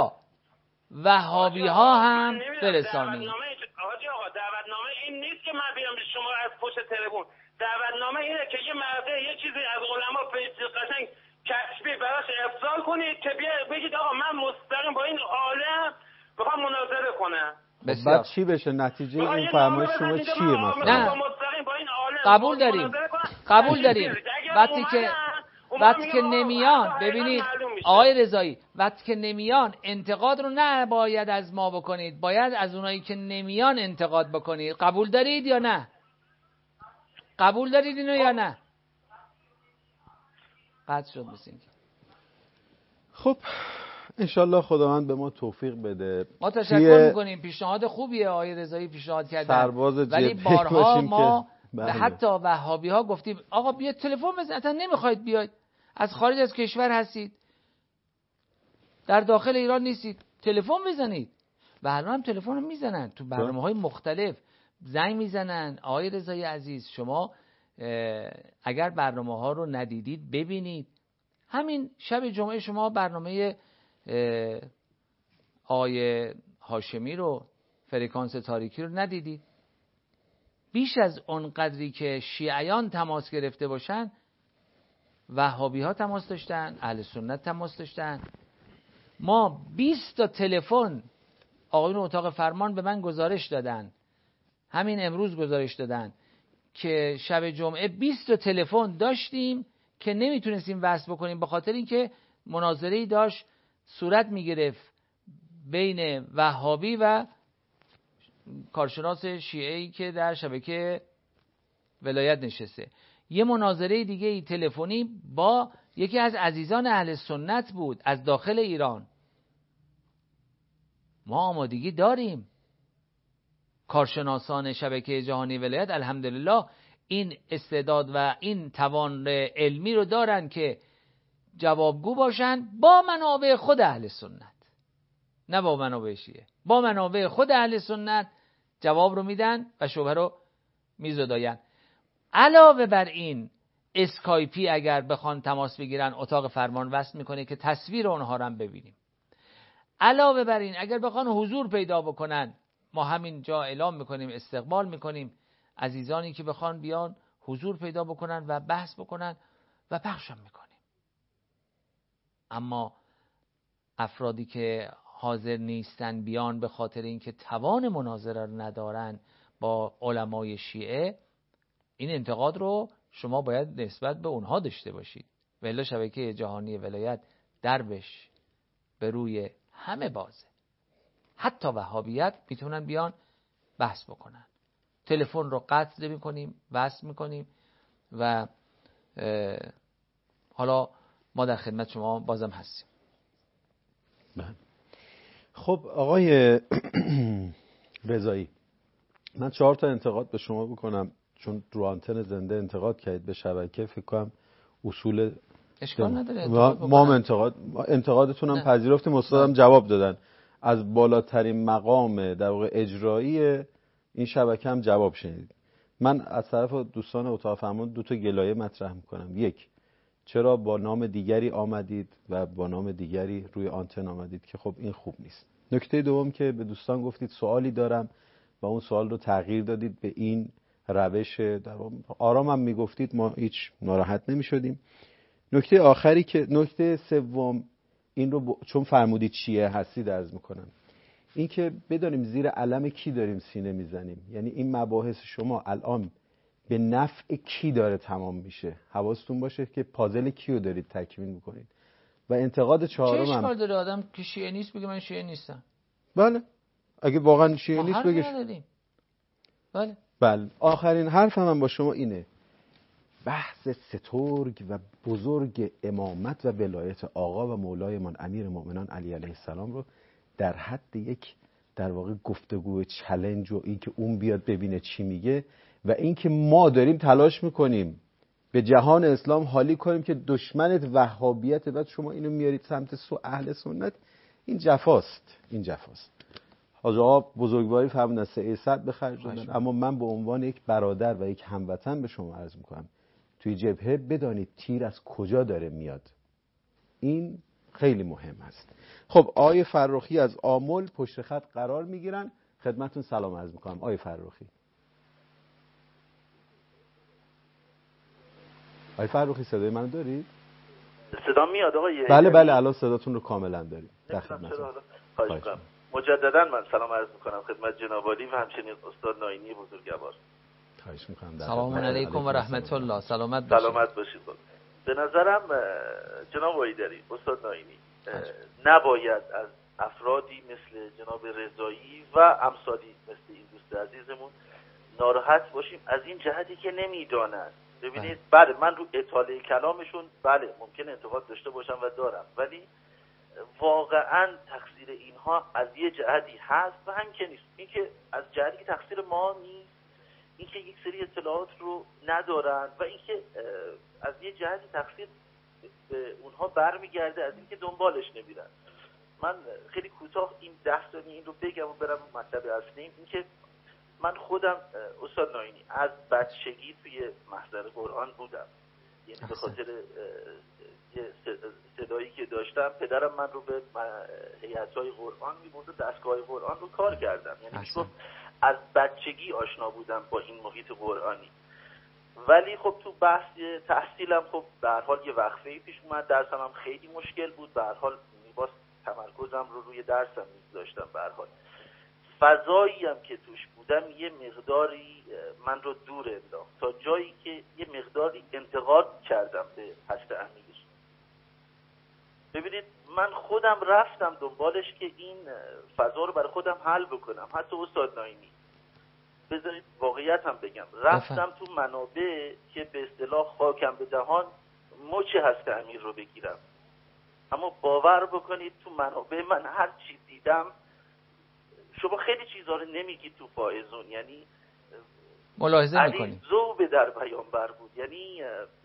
وهابی ها هم برسانید. آقا دعوتنامه این نیست که من بیام شما از پشت تلفن، دعوتنامه اینه که یه مرده یه چیزی از علما قشنگ کشفی براش افضال کنید که بیا بگید آقا من مستقیم با این عالم بخوام مناظره کنم. بعد چی بشه؟ نتیجه این فرمایش شما چیه مثلا؟ نه قبول داریم، قبول داریم. وقتی که نمیان، ببینید آقای رضایی، وقتی که نمیان انتقاد رو نه باید از ما بکنید، باید از اونایی که نمیان انتقاد بکنید. قبول دارید یا نه؟ قبول دارید اینو یا نه؟ قطع شد بسید. خب انشالله خداوند به ما توفیق بده. ما تشکر میکنیم، پیشنهاد خوبیه آقای رضایی پیشنهاد کردن، ولی بارها ما حتی وهابی ها گفتیم آقا بیا تلفن بزن، اصلا نمیخواید بیاید، از خارج از کشور هستید، در داخل ایران نیستید، تلفن بزنید. و الان هم تلفن رو میزنن تو برنامه‌های مختلف، زنگ میزنن. آقای رضایی عزیز، شما اگر برنامه‌ها رو ندیدید ببینید. همین شب جمعه شما برنامه آقای هاشمی رو، فرکانس تاریکی رو ندیدید؟ بیش از اون قدری که شیعیان تماس گرفته باشن، وهابی ها تماس داشتن، اهل سنت تماس داشتن. ما 20 تا تلفن، آقایون اتاق فرمان به من گزارش دادن، همین امروز گزارش دادن که شب جمعه 20 تا تلفن داشتیم که نمیتونستیم وصل بکنیم به خاطر اینکه مناظره‌ای داشت صورت میگرفت بین وهابی و کارشناس شیعه‌ای که در شبکه ولایت نشسته. یه مناظره دیگه تلفنی با یکی از عزیزان اهل سنت بود از داخل ایران. ما آمادگی داریم. کارشناسان شبکه جهانی ولایت الحمدلله این استعداد و این توان علمی رو دارن که جوابگو باشن با منابع خود اهل سنت، نه با منابع شیعه، با منابع خود اهل سنت جواب رو میدن و شبهه رو میزداین. علاوه بر این اسکایپی اگر بخوان تماس بگیرن اتاق فرمان وصل میکنه که تصویر اونها رو هم ببینیم. علاوه بر این اگر بخوان حضور پیدا بکنن، ما همین جا اعلام میکنیم، استقبال میکنیم عزیزانی که بخوان بیان حضور پیدا بکنن و بحث بکنن و پخشم میکنیم. اما افرادی که حاضر نیستن بیان به خاطر اینکه توان مناظره رو ندارن با علمای شیعه، این انتقاد رو شما باید نسبت به اونها داشته باشید. ولی شبکه جهانی ولایت دربش به روی همه بازه. حتی وهابیت میتونن بیان بحث بکنن. تلفن رو قطع میکنیم، وصل میکنیم و حالا ما در خدمت شما بازم هستیم. خب آقای رضایی، من 4 تا انتقاد به شما بکنم، چون رو آنتن زنده انتقاد کردید به شبکه. فکر کنم اصول اشکال نداره ما انتقادتون هم پذیرفتیم، استادم جواب دادن. از بالاترین مقام در واقع اجرایی این شبکه هم جواب شنید. من از طرف دوستان اتاق فرمان 2 تا گلایه مطرح میکنم. یک، چرا با نام دیگری آمدید و با نام دیگری روی آنتن آمدید که خب این خوب نیست. نکته دوم که به دوستان گفتید سوالی دارم و اون سوال رو تغییر دادید به این روش، آرام هم میگفتید، ما هیچ ناراحت نمیشدیم. نکته آخری که نکته سوم این رو چون فرمودید چیه هستید عرض میکنم، این که بدانیم زیر علم کی داریم سینه میزنیم. یعنی این مباحث شما الان به نفع کی داره تمام میشه. حواستون باشه که پازل کیو دارید تکمیل میکنید. و انتقاد چهارم چه هم اشکال داره آدم که شیعه نیست بگه من شیعه نیستم؟ بله، اگه واقعا شیعه نیست بگه. بله. آخرین حرف من با شما اینه، بحث سترگ و بزرگ امامت و ولایت آقا و مولایمان امیر مؤمنان علی علیه السلام رو در حد یک در واقع گفتگو چالش و این که اون بیاد ببینه چی میگه و این که ما داریم تلاش میکنیم به جهان اسلام حالی کنیم که دشمنت وهابیت، بعد شما اینو میارید سمت اهل سنت، این جفاست. این جفاست. حاج آقا بزرگواری فرمودن 300 به خرج دادن، اما من به عنوان یک برادر و یک هموطن به شما عرض میکنم توی جبهه بدانید تیر از کجا داره میاد. این خیلی مهم است. خب آقای فرخی از آمل پشت خط قرار میگیرن، خدمتتون سلام عرض میکنم. آقای فرخی. آقای فرخی صدای منو دارید؟ صدا میاد آقای؟ بله بله الان صداتون رو کاملا داریم. در خدمتتون. مجددا من سلام عرض میکنم خدمت جناب عالی و همچنین استاد ناینی بزرگوار. خواهش میکنم. سلام علیکم و رحمت الله. سلامت باشید. به نظرم جناب عایدری، استاد ناینی، نباید از افرادی مثل جناب رضایی و امثالی مثل این دوست عزیزمون ناراحت باشیم از این جهتی که نمیدانند. ببینید بله من رو اطاله کلامشون بله ممکن انتقاد داشته باشم و دارم، ولی واقعا تقصیر اینها از یه جهتی هست و هم که نیست. این که از جهتی که تقصیر ما نیست، این که یک سری اطلاعات رو ندارن و این که از یه جهتی تقصیر به اونها برمیگرده از این که دنبالش نمیرن. من خیلی کوتاه این 10 ثانیه این رو بگم و برم مطلب اصلی. این که من خودم استاد ناینی از بچگی توی محضر قرآن بودم، یعنی به خاطر یه صدایی که داشتم پدرم من رو به هیئت‌های قرآن می‌برد و دستگاه قرآن رو کار کردم، یعنی میگفت از بچگی آشنا بودم با این محیط قرآنی. ولی خب تو بحث تحصیلم خب به هر حال یه وقفه‌ای پیش اومد، درسم هم خیلی مشکل بود، به هر حال می‌باس تمرکزم رو روی درسم می‌ذاشتم. به هر حال فضایی هم که توش بودم یه مقداری من رو دور انداخت تا جایی که یه مقداری انتقاد کردم به حضرت امیر. ببینید من خودم رفتم دنبالش که این فضا رو برای خودم حل بکنم. حتی استاد ناینی بذارید واقعیت هم بگم، رفتم تو منابع که به اصطلاح خاکم به دهان مچ حضرت امیر رو بگیرم، اما باور بکنید تو منابع من هر چی دیدم، شما خیلی چیزها رو نمیگید تو فائزون، یعنی ملاحظه میکنید ذوب در پیامبر بود، یعنی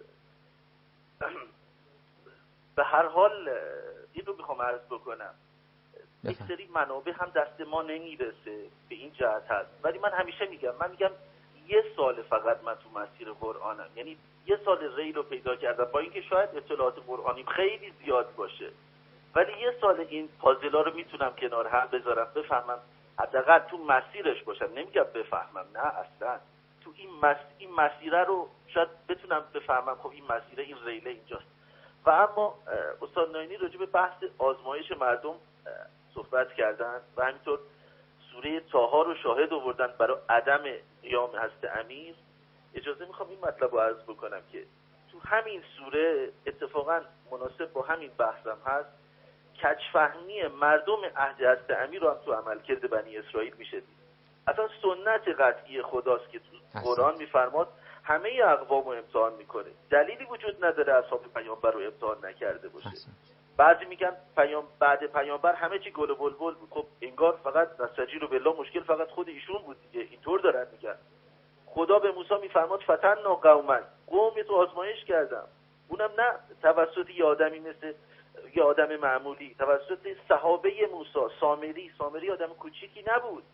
به هر حال این رو میخوام عرض بکنم یک سری منابع هم دست ما نمیرسه به این جهت هست. ولی من همیشه میگم یه سال فقط من تو مسیر قرآنم، یعنی یه سال ری رو پیدا کردم، با اینکه شاید اطلاعات قرآنیم خیلی زیاد باشه ولی یه سال این پازلا رو میتونم کنار هم بذارم، بفهمم، حداقل تو مسیرش باشم. نمیگم بفهمم، نه اصلا، تو این مسیره رو شاید بتونم بفهمم خب این مسیره، این ریله اینجاست. و اما استاد ناینی راجع به بحث آزمایش مردم صحبت کردن و همینطور سوره طه رو شاهد آوردن برای عدم قیام حضرت امیر. اجازه میخوام این مطلب رو عرض بکنم که تو همین سوره اتفاقا مناسب با همین بحثم هست، کجفهمی مردم عهد حضرت امیر رو هم تو عملکرد بنی اسرائیل میشه دید. اصلا سنت قطعی خداست که تو قرآن میفرماد همه اقوام رو امتحان میکنه، دلیلی وجود نداره اصحاب پیامبر رو امتحان نکرده باشه. بعضی میگن بعد پیامبر همه چی گل و بلبل بود. خب انگار فقط نستجیر بالله مشکل فقط خود ایشون بود دیگه، اینطور دارن میگن. خدا به موسی میفرماد فتننا قوما، قوم تو آزمایش کردم، اونم نه توسط یه آدمی مثل یه آدم معمولی، توسط صحابه موسی. سامری آدم کوچیکی نبود،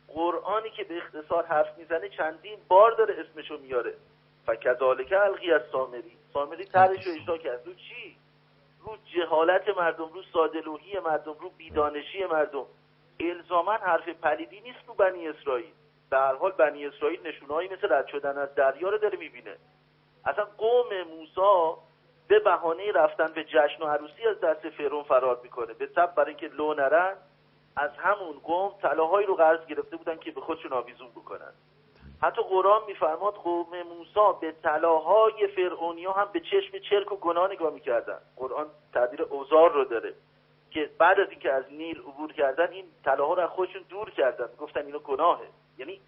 قرآنی که به اختصار حرف میزنه چندین بار داره اسمشو میاره. فکذالک القی سامری طرحشو اجرا کرد. رو چی؟ رو جهالت مردم، رو ساده‌لوحی مردم، رو بیدانشی مردم. الزاما حرف پلیدی نیست رو بنی اسرائیل. به هر حال بنی اسرائیل نشونهایی مثل رد شدن از دریا رو داره میبینه. اصلا قوم موسی به بهانه رفتن به جشن و عروسی از دست فرعون فرار میکنه. به طب برای اینکه لو نرن از همون قوم طلاهایی رو قرض گرفته بودن که به خودشون آویزون بکنن. حتی قرآن میفرماد قوم موسی به طلاهای فرعونیا هم به چشم چرک و گناه نگاه میکردن. قرآن تعبیر اوزار رو داره که بعد از اینکه از نیل عبور کردن این طلاها رو از خودشون دور کردن، گفتن اینو گناهه. یعنی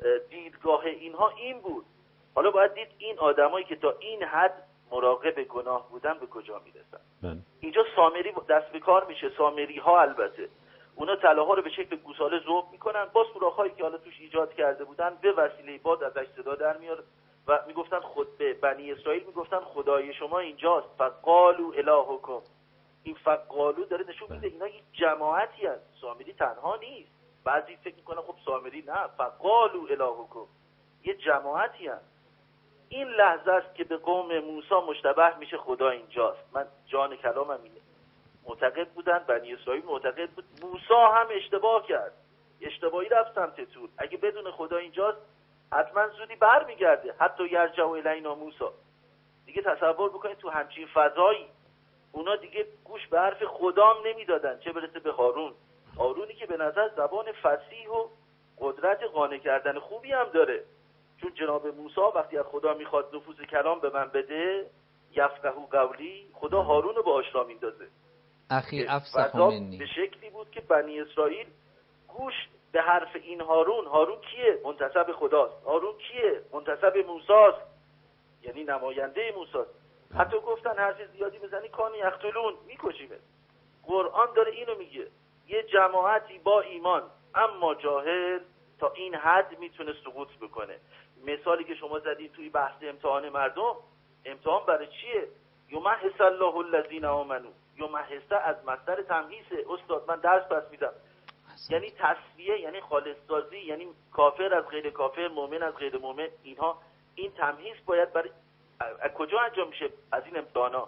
دیدگاه اینها این بود. حالا باید دید این آدمایی که تا این حد مراقب گناه بودن به کجا میرسن. اینجا سامری دست به کار میشه. سامری ها البته اونا طلاها رو به شکل گوساله ذوب میکنن، با سوراخ‌هایی که حالا توش ایجاد کرده بودن به وسیله باد ازش صدا در میاد و میگفتن خود به بنی اسرائیل میگفتن خدای شما اینجاست. فقالوا الهکم. این فقالو داره نشون میده اینا یک جماعتی هست. سامری تنها نیست. بعضی فکر میکنن خب سامری نه، فقالوا الهکم یه جماعتی هست. این لحظه است که به قوم موسی مشتبه میشه خدا اینجاست. من جان کلامم اینه. معتقد بودن، بنی اسرائیل معتقد بود موسی هم اشتباه کرد، اشتباهی رفت سمت تور. اگه بدون خدا اینجاست حتما زودی برمیگرده. حتی یرجع الینا موسی. دیگه تصور بکنید تو همچین فضایی اونا دیگه گوش به حرف خدام نمیدادن، چه برسه به هارونی که به نظر زبان فصیح و قدرت قانع کردن خوبی هم داره. چون جناب موسی وقتی از خدا میخواد نفوذ کلام به من بده، یفقهوا قولی، خدا هارون رو به آشرا میندازه. اخی افصح منی. به شکلی بود که بنی اسرائیل گوش به حرف این هارون کیه؟ منتسب خداست. هارون کیه؟ منتسب موسیٰست، یعنی نماینده موسیٰست. حتی گفتن حرف زیادی بزنی کان یقتلون، میکشیمت. قرآن داره اینو میگه. یه جماعتی با ایمان اما جاهل تا این حد میتونه سقوط بکنه. مثالی که شما زدید توی بحث امتحان مردم، امتحان برای چیه؟ یمحص الله الذین آمنوا. یمحص از مصدر تمحیص. استاد من درس پس میدم، یعنی تصفیه، یعنی خالص سازی، یعنی کافر از غیر کافر، مؤمن از غیر مؤمن. اینها این تمحیص باید برای از کجا انجام میشه؟ از این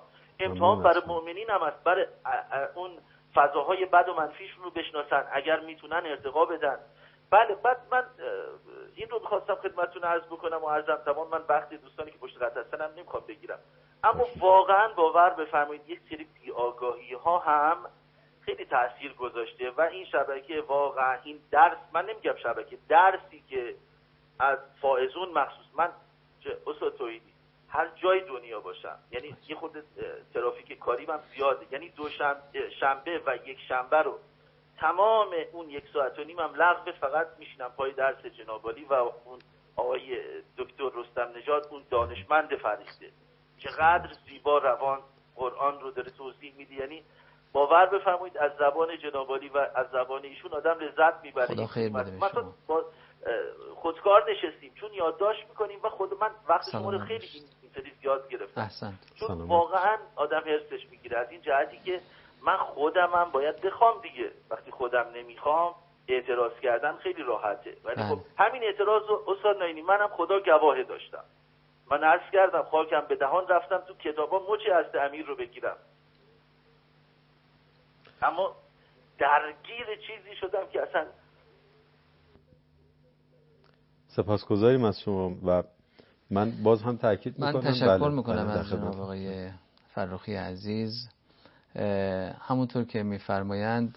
امتحان برای مؤمنین هم است، برای اون فضاهای بد و منفیشون رو بشناسن، اگر میتونن ارتقا بدن. بله. بعد من این رو میخواستم خدمتتون عرض بکنم و عرضم تمام. من وقتی دوستانی که پشت خط هستن هم نمیخوام بگیرم، اما واقعا باور بفرمایید یک سری بی‌آگاهی ها هم خیلی تأثیر گذاشته و این شبکه واقعا این درس، من نمیگم شبکه، درسی که از فائزون مخصوص من استاد توحیدی هر جای دنیا باشم، یعنی یه خود ترافیک کاری من زیاده، یعنی شنبه و یک شنبه رو تمام اون 1.5 ساعت هم لغو فقط میشینم پای درس جناب عالی و اون آقای دکتر رستم نژاد، اون دانشمند فرهیخته چقدر زیبا روان قرآن رو داره توضیح میده. یعنی باور بفرمایید از زبان جناب عالی و از زبان ایشون آدم لذت میبره. خدا خیر بده. مثلا با خودکار نشستیم چون یادداشت میکنیم و خود من وقت شما رو خیلی این سری زیاد گرفتم. چون واقعا آدم حرصش میگیره از این جهتی که من خودمم باید بخوام دیگه. وقتی خودم نمیخوام اعتراض کردن خیلی راحته، ولی خب همین اعتراض رو استاد ناینی منم خدا گواه داشتم. من عرض کردم خاکم به دهان رفتم تو کتابا مچ هست امیر رو بگیرم، اما درگیر چیزی شدم که اصلا. سپاسگزاریم از شما و من باز هم تاکید میکنم. من تشکر میکنم از جناب آقای فرخی عزیز. همونطور که میفرمایند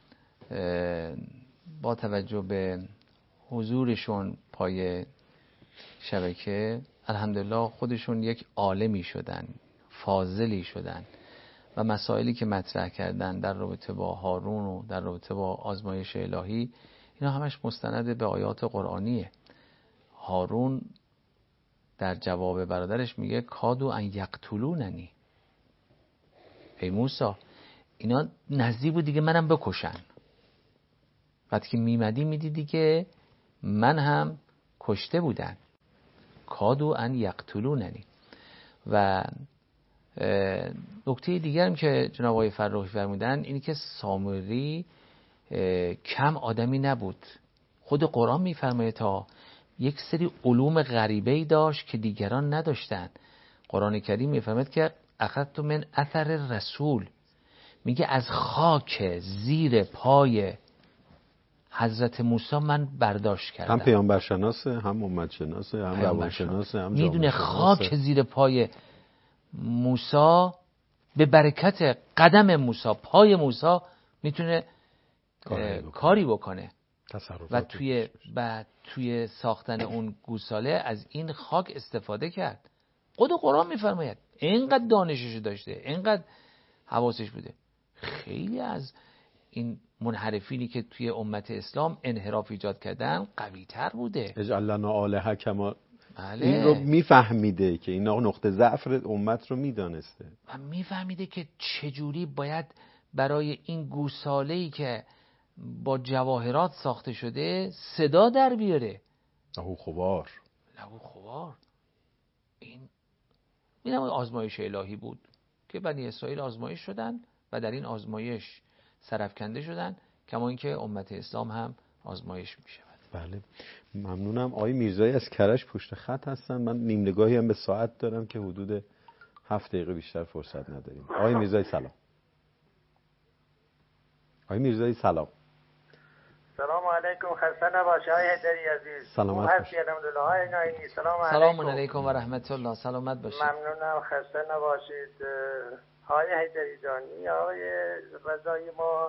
با توجه به حضورشون پای شبکه الحمدلله خودشون یک عالمی شدن، فاضلی شدن و مسائلی که مطرح کردن در رابطه با هارون و در رابطه با آزمایش الهی، اینا همش مستند به آیات قرآنیه. هارون در جواب برادرش میگه کادو ان یقتلوننی، ای موسی اینا نزدیک بود دیگه منم بکشن. بعد که میمدی دیگه من هم کشته بودن. کادو ان یقتلوننی. و نکته دیگر هم که جناب آقای فرخی فرمودن اینی که سامری کم آدمی نبود. خود قرآن میفرماید تا یک سری علوم غریبه‌ای داشت که دیگران نداشتن. قرآن کریم میفرماید که اخذت من اثر رسول، میگه از خاک زیر پای حضرت موسی من برداشت کردم. هم پیامبر شناسه، هم امت شناسه، هم روان شناسه، هم میدونه خاک شناسه. زیر پای موسی به برکت قدم موسی، پای موسی میتونه کاری بکنه و توی ساختن اون گوساله از این خاک استفاده کرد. خود قرآن میفرماید اینقدر دانشش داشته، اینقدر حواسش بوده. خیلی از این منحرفینی که توی امت اسلام انحراف ایجاد کردن قوی تر بوده. اجعل لنا آلهه کما. بله. این رو میفهمیده که این نقطه ضعف امت رو میدانسته و میفهمیده که چجوری باید برای این گوساله‌ای که با جواهرات ساخته شده صدا در بیاره. لهو خوار. این آزمایش الهی بود که بنی اسرائیل آزمایش شدن و در این آزمایش سرافکنده شدن، کما اینکه امت اسلام هم آزمایش می شود. بله، ممنونم. آقای میرزایی از کرج پشت خط هستن. من نیم نگاهی هم به ساعت دارم که حدود 7 دقیقه بیشتر فرصت نداریم. آقای میرزایی سلام. آقای میرزایی سلام. سلام علیکم، خسته نباشی آقای حیدری عزیز. سلامت باشید. سلام علیکم و رحمت الله. سلامت باشید. ممنونم، خسته نباشید. آقای حیدری جانی، آقای رضایی، ما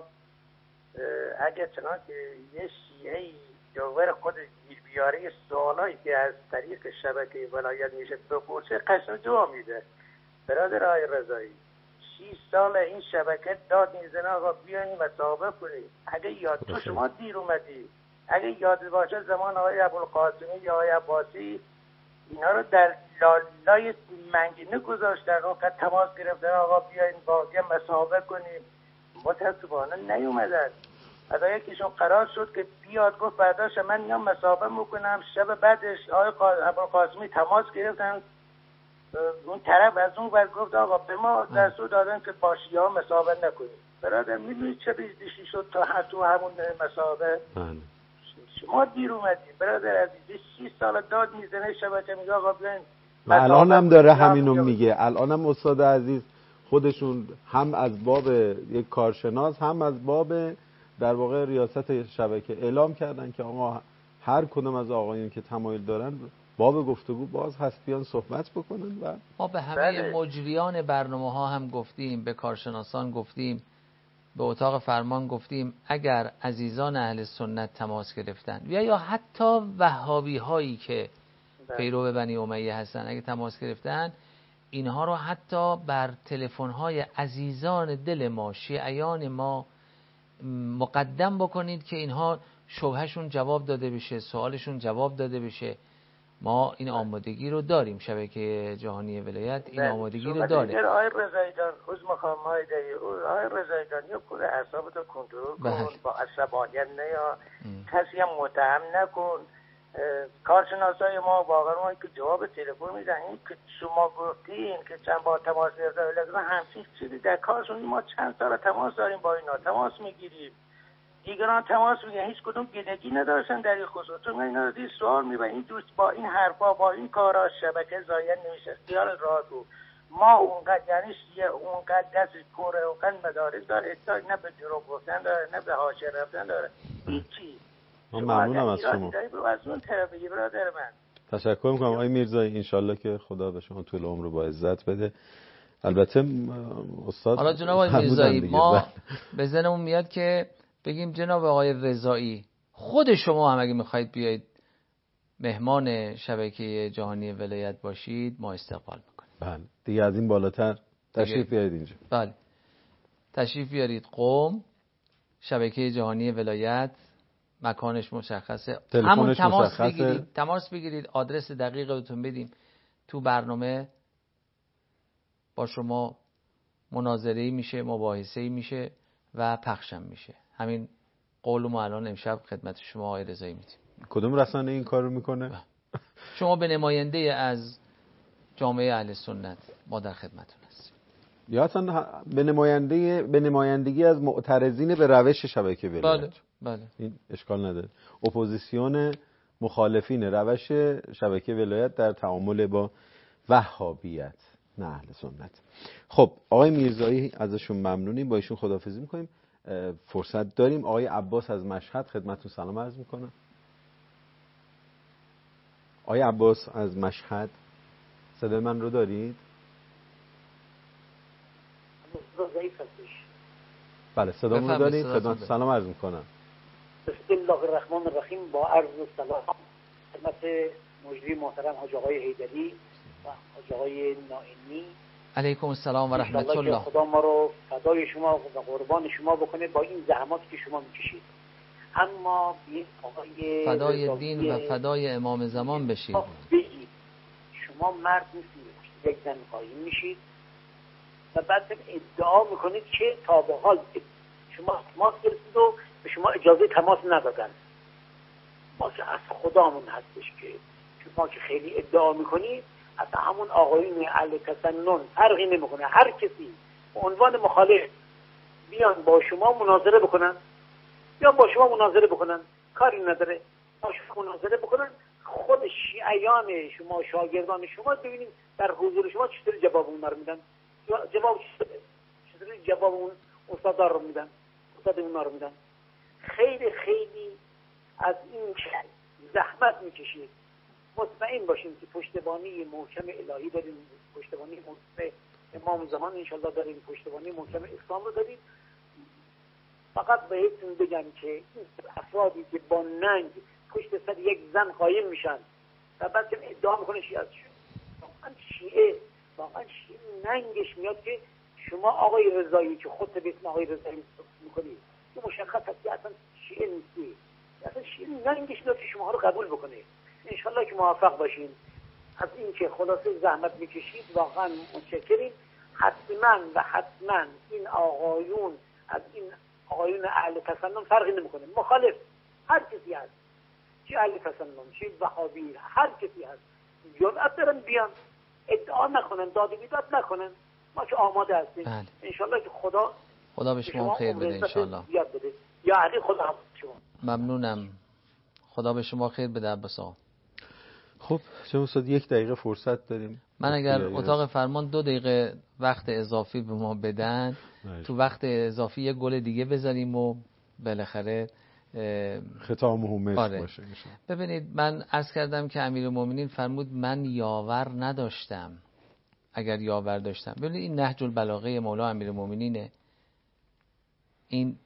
اگه چنان که یه شیعه‌ای جوهر خود گیر بیاره سوالایی که از طریق شبکه ولایت میشه بپرسه قشنگ جواب میده. برادر آقای رضایی، 6 سال این شبکه داد میزنه آقا بیاین مصاحبه کنید. اگه یاد تو شما دیر اومدی، اگه یاد باشه زمان آقای ابوالقاسمی یا آقای عباسی اینا رو در لالای منگنه گذاشتن، اونقدر تماس گرفتن آقا بیاین با یه مصاحبه کنیم. متاسفانه نیومدن. از یکیشون قرار شد که بیاد، گفت برداشت من میام مصاحبه میکنم. شب بعدش آقای ابوالقاسمی تماس گرفتن، اون طرف از اون ور گفت آقا به ما دستور دادن که با شیعه مصاحبه نکنیم. برادر میدونید چه ریزشی شد تا همون مصاحبه؟ شما دیر اومدید برادر عزیز. 6 سال داد میزنه شبکه، میگه آقا بیاین. الان هم داره همینو میگه. الان هم استاد عزیز خودشون هم از باب یک کارشناس، هم از باب در واقع ریاست شبکه اعلام کردن که آقا هر کدوم از آقایون که تمایل دارن باب گفتگو باز هست، بیان صحبت بکنن. و ما به همه مجریان برنامه ها هم گفتیم، به کارشناسان گفتیم، به اتاق فرمان گفتیم اگر عزیزان اهل سنت تماس گرفتن یا حتی وهابی هایی که پیرو بنی امیه هستن اگه تماس گرفتن، اینها رو حتی بر تلفن های عزیزان دل ما، شیعیان ما مقدم بکنید که اینها شبهشون جواب داده بشه، سوالشون جواب داده بشه. ما این آمادگی رو داریم. شبکه جهانی ولایت این آمادگی رو داره. آقای رضایی جان، خوش مخام آقای رضایی جان، یا خود اعصابتو کنترل کن، با عصبانیت نیا، کسی هم متهم نکن. کارشناسای ما واقعا که جواب تلفن میدن، این که شما گفتین که چند بار تماس گرفتن همچین چیزی در کارشون. ما چند سال تماس داریم با اینا، تماس میگیریم، دیگران تماس میگیرن، هیچ کدوم گدگی نداشتن در این خصوص. چون اینا رو دید سوال میبرن، این دوست با این حرفا با این کارا شبکه ضایع نمیشه. خیال راحت بود. ما اونقدر یعنی اونقدر دستش پره، اونقدر مدارک داره، احتیاج نه به دروغ گفتن داره، نه به حاشیه رفتن داره، هیچی. ممنونم از شما. از اون طرفی برادر من تشکر میکنم آقای میرزایی. انشالله که خدا به شما طول عمر با عزت بده. البته استاد حالا جناب آقای میرزایی، ما به ذهنمون میاد که بگیم جناب آقای رضایی، خود شما هم اگه میخواید بیایید مهمان شبکه جهانی ولایت باشید ما استقبال میکنیم. بله دیگه از این بالاتر تشریف بیارید اینجا. بله تشریف بیارید قم، شبکه جهانی ولایت، مکانش مشخصه، همون تماس بگیرید، آدرس دقیقتون بدیم، تو برنامه با شما مناظره‌ای میشه، مباحثه‌ای میشه و پخشم میشه. همین قول ما الان امشب خدمت شما آقای رضایی میدیم. کدوم رسانه این کارو میکنه؟ شما به نماینده از جامعه اهل سنت ما در خدمتتون هستیم. یا اصلا به نمایندگی از معترضین به روش شبکه ولایت. بله بله. این اشکال نداره. اپوزیسیون مخالفین روش شبکه ولایت در تعامل با وهابیت، نه اهل سنت. خب آقای میرزایی ازشون ممنونیم، با ایشون خداحافظی میکنیم. فرصت داریم آقای عباس از مشهد خدمتتون سلام عرض میکنم. آقای عباس از مشهد، صدای من رو دارید؟ بله صدامون رو دارید، خدمت سلام عرض میکنم. بسم الله الرحمن الرحیم. با عرض سلام خدمت مجری محترم حاج آقای حیدری و حاج آقای نائینی. علیکم السلام و رحمت الله. خدا ما رو فدای شما و قربان شما بکنه با این زحماتی که شما میکشید. اما آقای فدای دین و فدای امام زمان بشید. شما مرد نیستید، یک زن قایم میشید و بعد ادعا میکنید که تا به حال شما تماس گرفتید و به شما اجازه تماس ندادن. ما که از خدامون هستش که شما که خیلی ادعا میکنید، از همون آقایون اهل تسنن فرقی نمیکنه، هر کسی به عنوان مخالف بیان با شما مناظره بکنن، بیان با شما مناظره بکنن، کاری نداره، با شما مناظره بکنن. خود شیعیان شما، شاگردان شما ببینید در حضور شما چطوری جواب اون رو میدن، چطوری جواب اون استاد رو میدن، استاد اون رو میدن. خیلی خیلی از این زحمت میکشید. مطمئن باشیم که پشتیبانی محکم الهی داریم، پشتیبانی محکم امام زمان انشالله داریم، پشتیبانی محکم اسلام رو داریم. فقط بهتون بگم که این افرادی که با ننگ پشت سر یک زن قایم میشن و بعد که ادعا میکنه واقعا شیعه ننگش میاد که شما آقای رضایی که خودت به اسم آقای رضایی میکنی تو مشخص هستی اصلا شیعه نیستی، اصلا شیعه ننگش میاد که شما رو قبول بکنه. انشالله که موفق باشین. از این که خلاصه زحمت میکشید واقعا متشکریم. حتما این آقایون از این آقایون اهل تسنن فرقی نمیکنه، مخالف هر کسی هست، چه اهل تسنن چه وهابی، هر کسی هست، جرأت دارن بیان ادعا نکنن، داد و بیداد نکنن. ما که آماده هستیم. انشالله که خدا به شما خیر بده انشالله. یا علی خدا شما. ممنونم. خدا به شما خیر بده عباس آقا. خب چون استاد 1 دقیقه فرصت داریم، من اگر اتاق فرمان 2 دقیقه وقت اضافی به ما بدن تو وقت اضافی یک گل دیگه بزنیم و بالاخره ختام مسک باشه. ببینید من عرض کردم که امیرالمومنین فرمود من یاور نداشتم. اگر یاور داشتم، ببینید این نهج البلاغه مولا امیرالمومنینه، این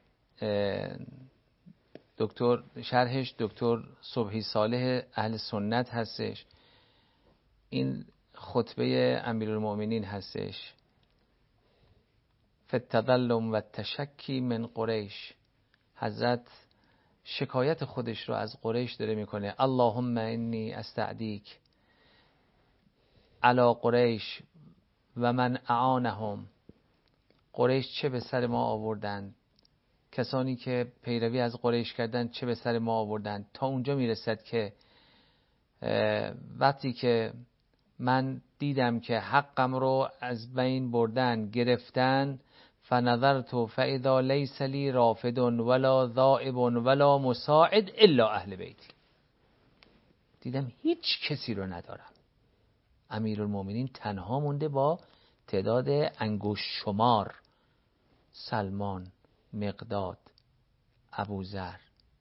دکتر شرحش دکتر صبحی صالح اهل سنت هستش، این خطبه امیرالمومنین هستش. فتظلم و تشکی من قریش، حضرت شکایت خودش رو از قریش داره میکنه. اللهم انی استعدیک علی قریش و من اعانهم. قریش چه به سر ما آوردند، کسانی که پیروی از قریش کردن چه به سر ما آوردند، تا اونجا میرسد که وقتی که من دیدم که حقم رو از بین بردن گرفتن، فنظرت فاذا لیس لی رافد ولا ذائب ولا مساعد الا اهل بیتی. دیدم هیچ کسی رو ندارم. امیرالمومنین تنها مونده با تعداد انگشت شمار، سلمان، مقداد، ابوذر،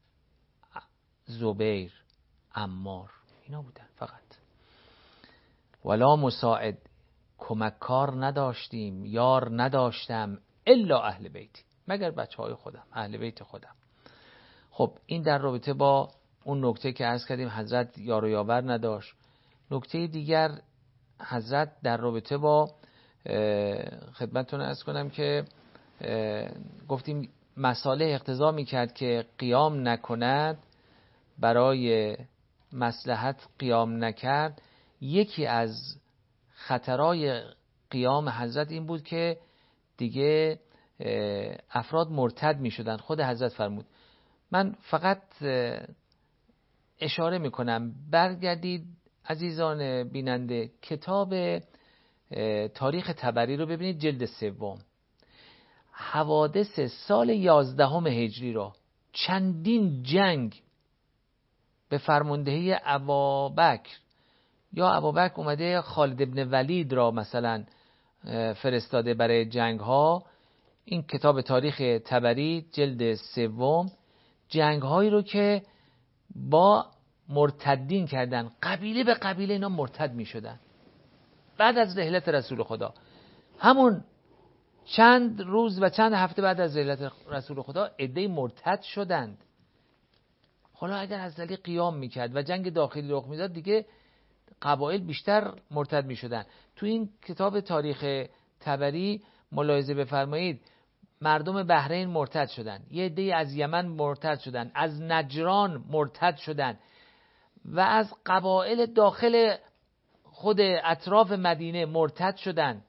زبیر، عمار، اینا بودن فقط. ولا مساعد، کمککار نداشتیم، یار نداشتم، الا اهل بیتی، مگر بچهای خودم، اهل بیت خودم. خب این در رابطه با اون نکته که عرض کردیم حضرت یار و یاور نداشت. نکته دیگر حضرت در رابطه با خدمتتون عرض کنم که گفتیم مصالح اقتضا میکرد که قیام نکند، برای مصلحت قیام نکرد. یکی از خطرهای قیام حضرت این بود که دیگه افراد مرتد می شدن. خود حضرت فرمود، من فقط اشاره می کنم، برگردید عزیزان بیننده کتاب تاریخ طبری رو ببینید، جلد 3، حوادث سال 11 هجری رو چندین جنگ به فرماندهی ابابکر، یا ابابکر اومده خالد ابن ولید را مثلا فرستاده برای جنگ ها. این کتاب تاریخ طبری جلد 3 جنگ هایی رو که با مرتدین کردن، قبیله به قبیله اینا مرتد می شدن. بعد از رحلت رسول خدا، همون چند روز و چند هفته بعد از رحلت رسول خدا، عده‌ای مرتد شدند. حالا اگر حضرت علی قیام میکرد و جنگ داخلی رخ میداد، دیگه قبایل بیشتر مرتد میشدن. تو این کتاب تاریخ طبری ملاحظه بفرمایید، مردم بحرین مرتد شدن، یه عده‌ای از یمن مرتد شدن، از نجران مرتد شدن و از قبایل داخل خود اطراف مدینه مرتد شدن.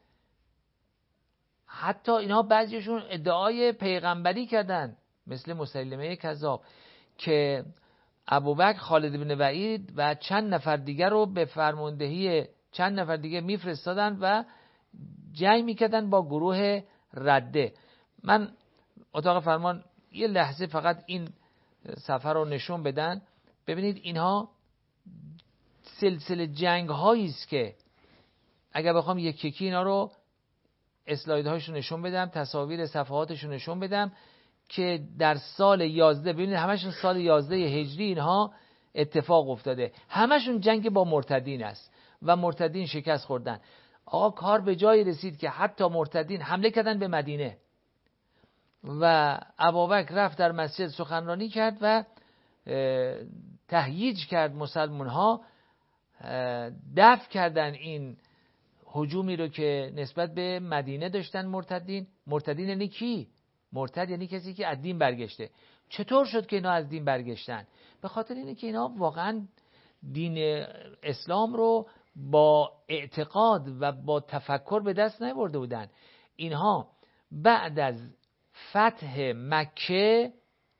حتی اینا بعضیشون ادعای پیغمبری کردن، مثل مسیلمه کذاب، که ابوبکر، خالد بن ولید و چند نفر دیگر رو به فرماندهی چند نفر دیگه میفرستادن و جنگ میکردن با گروه رده. من اتاق فرمان یه لحظه فقط این سفر رو نشون بدن. ببینید اینها سلسله جنگ هایی است که اگر بخوام یک یکی اینا رو اسلایدهاشو نشون بدم، تصاویر صفحاتشو نشون بدم، که در سال 11، ببینید همشون سال 11 هجری اینها اتفاق افتاده، همشون جنگ با مرتدین است و مرتدین شکست خوردن. آقا کار به جایی رسید که حتی مرتدین حمله کردن به مدینه و ابوبکر رفت در مسجد سخنرانی کرد و تهییج کرد مسلمان ها، دفع کردن این هجومی رو که نسبت به مدینه داشتن مرتدین. مرتدین یعنی کی؟ مرتد یعنی کسی که از دین برگشته. چطور شد که اینا از دین برگشتن؟ به خاطر اینه که اینا واقعا دین اسلام رو با اعتقاد و با تفکر به دست نبرده بودن. اینها بعد از فتح مکه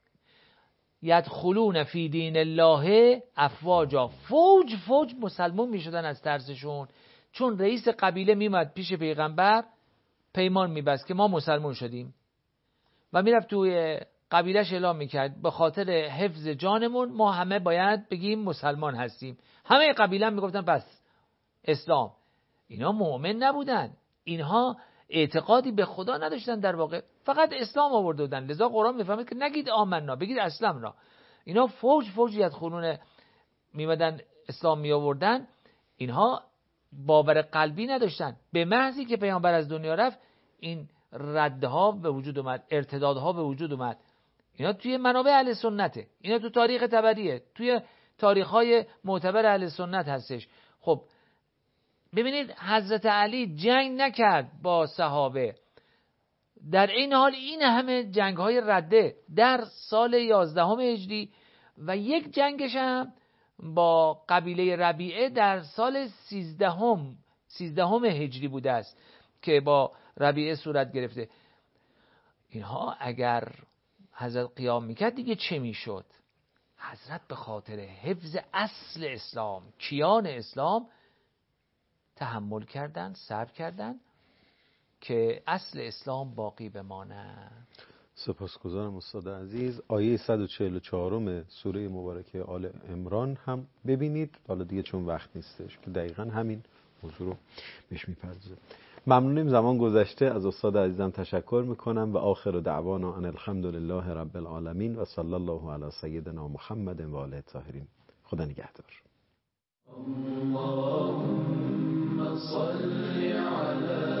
یدخلون فی دین الله افواجا، فوج فوج مسلمون می شدن از ترسشون، چون رئیس قبیله میمد پیش پیغمبر پیمان میبست که ما مسلمون شدیم و میرفت توی قبیلهش اعلام میکرد به خاطر حفظ جانمون ما همه باید بگیم مسلمان هستیم. همه قبیله هم میگفتن پس اسلام. اینا مؤمن نبودن، اینها اعتقادی به خدا نداشتن، در واقع فقط اسلام آورده بودن. لذا قرآن میفهمه که نگید آمنا، بگید اسلمنا. اینا فوج فوج یدخلون میمدن اسلام می آوردن. اینها باور قلبی نداشتن. به محضی که پیامبر از دنیا رفت این ردها به وجود اومد، ارتدادها به وجود اومد. اینا توی منابع اهل سنته، اینا تو تاریخ طبریه، توی تاریخ‌های معتبر اهل سنت هستش. خب ببینید حضرت علی جنگ نکرد با صحابه، در این حال این همه جنگ‌های رده در سال 11 هجری و یک جنگش هم با قبیله ربیعه در سال 13 هجری بوده است که با ربیعه صورت گرفته. اینها اگر حضرت قیام میکرد دیگه چه میشد؟ حضرت به خاطر حفظ اصل اسلام، کیان اسلام، تحمل کردن، صبر کردن که اصل اسلام باقی بمانه. سپاسگزارم استاد عزیز. آیه 144 سوره مبارکه آل عمران هم ببینید، حالا دیگه چون وقت نیستش که دقیقاً همین موضوع رو بهش میپردازه. ممنونیم، زمان گذشته. از استاد عزیزم تشکر میکنم و آخر دعوانا ان الحمد لله رب العالمین و صلی الله علی سیدنا محمد و آله الطاهرین. خدا نگهدار. اللهم صل علی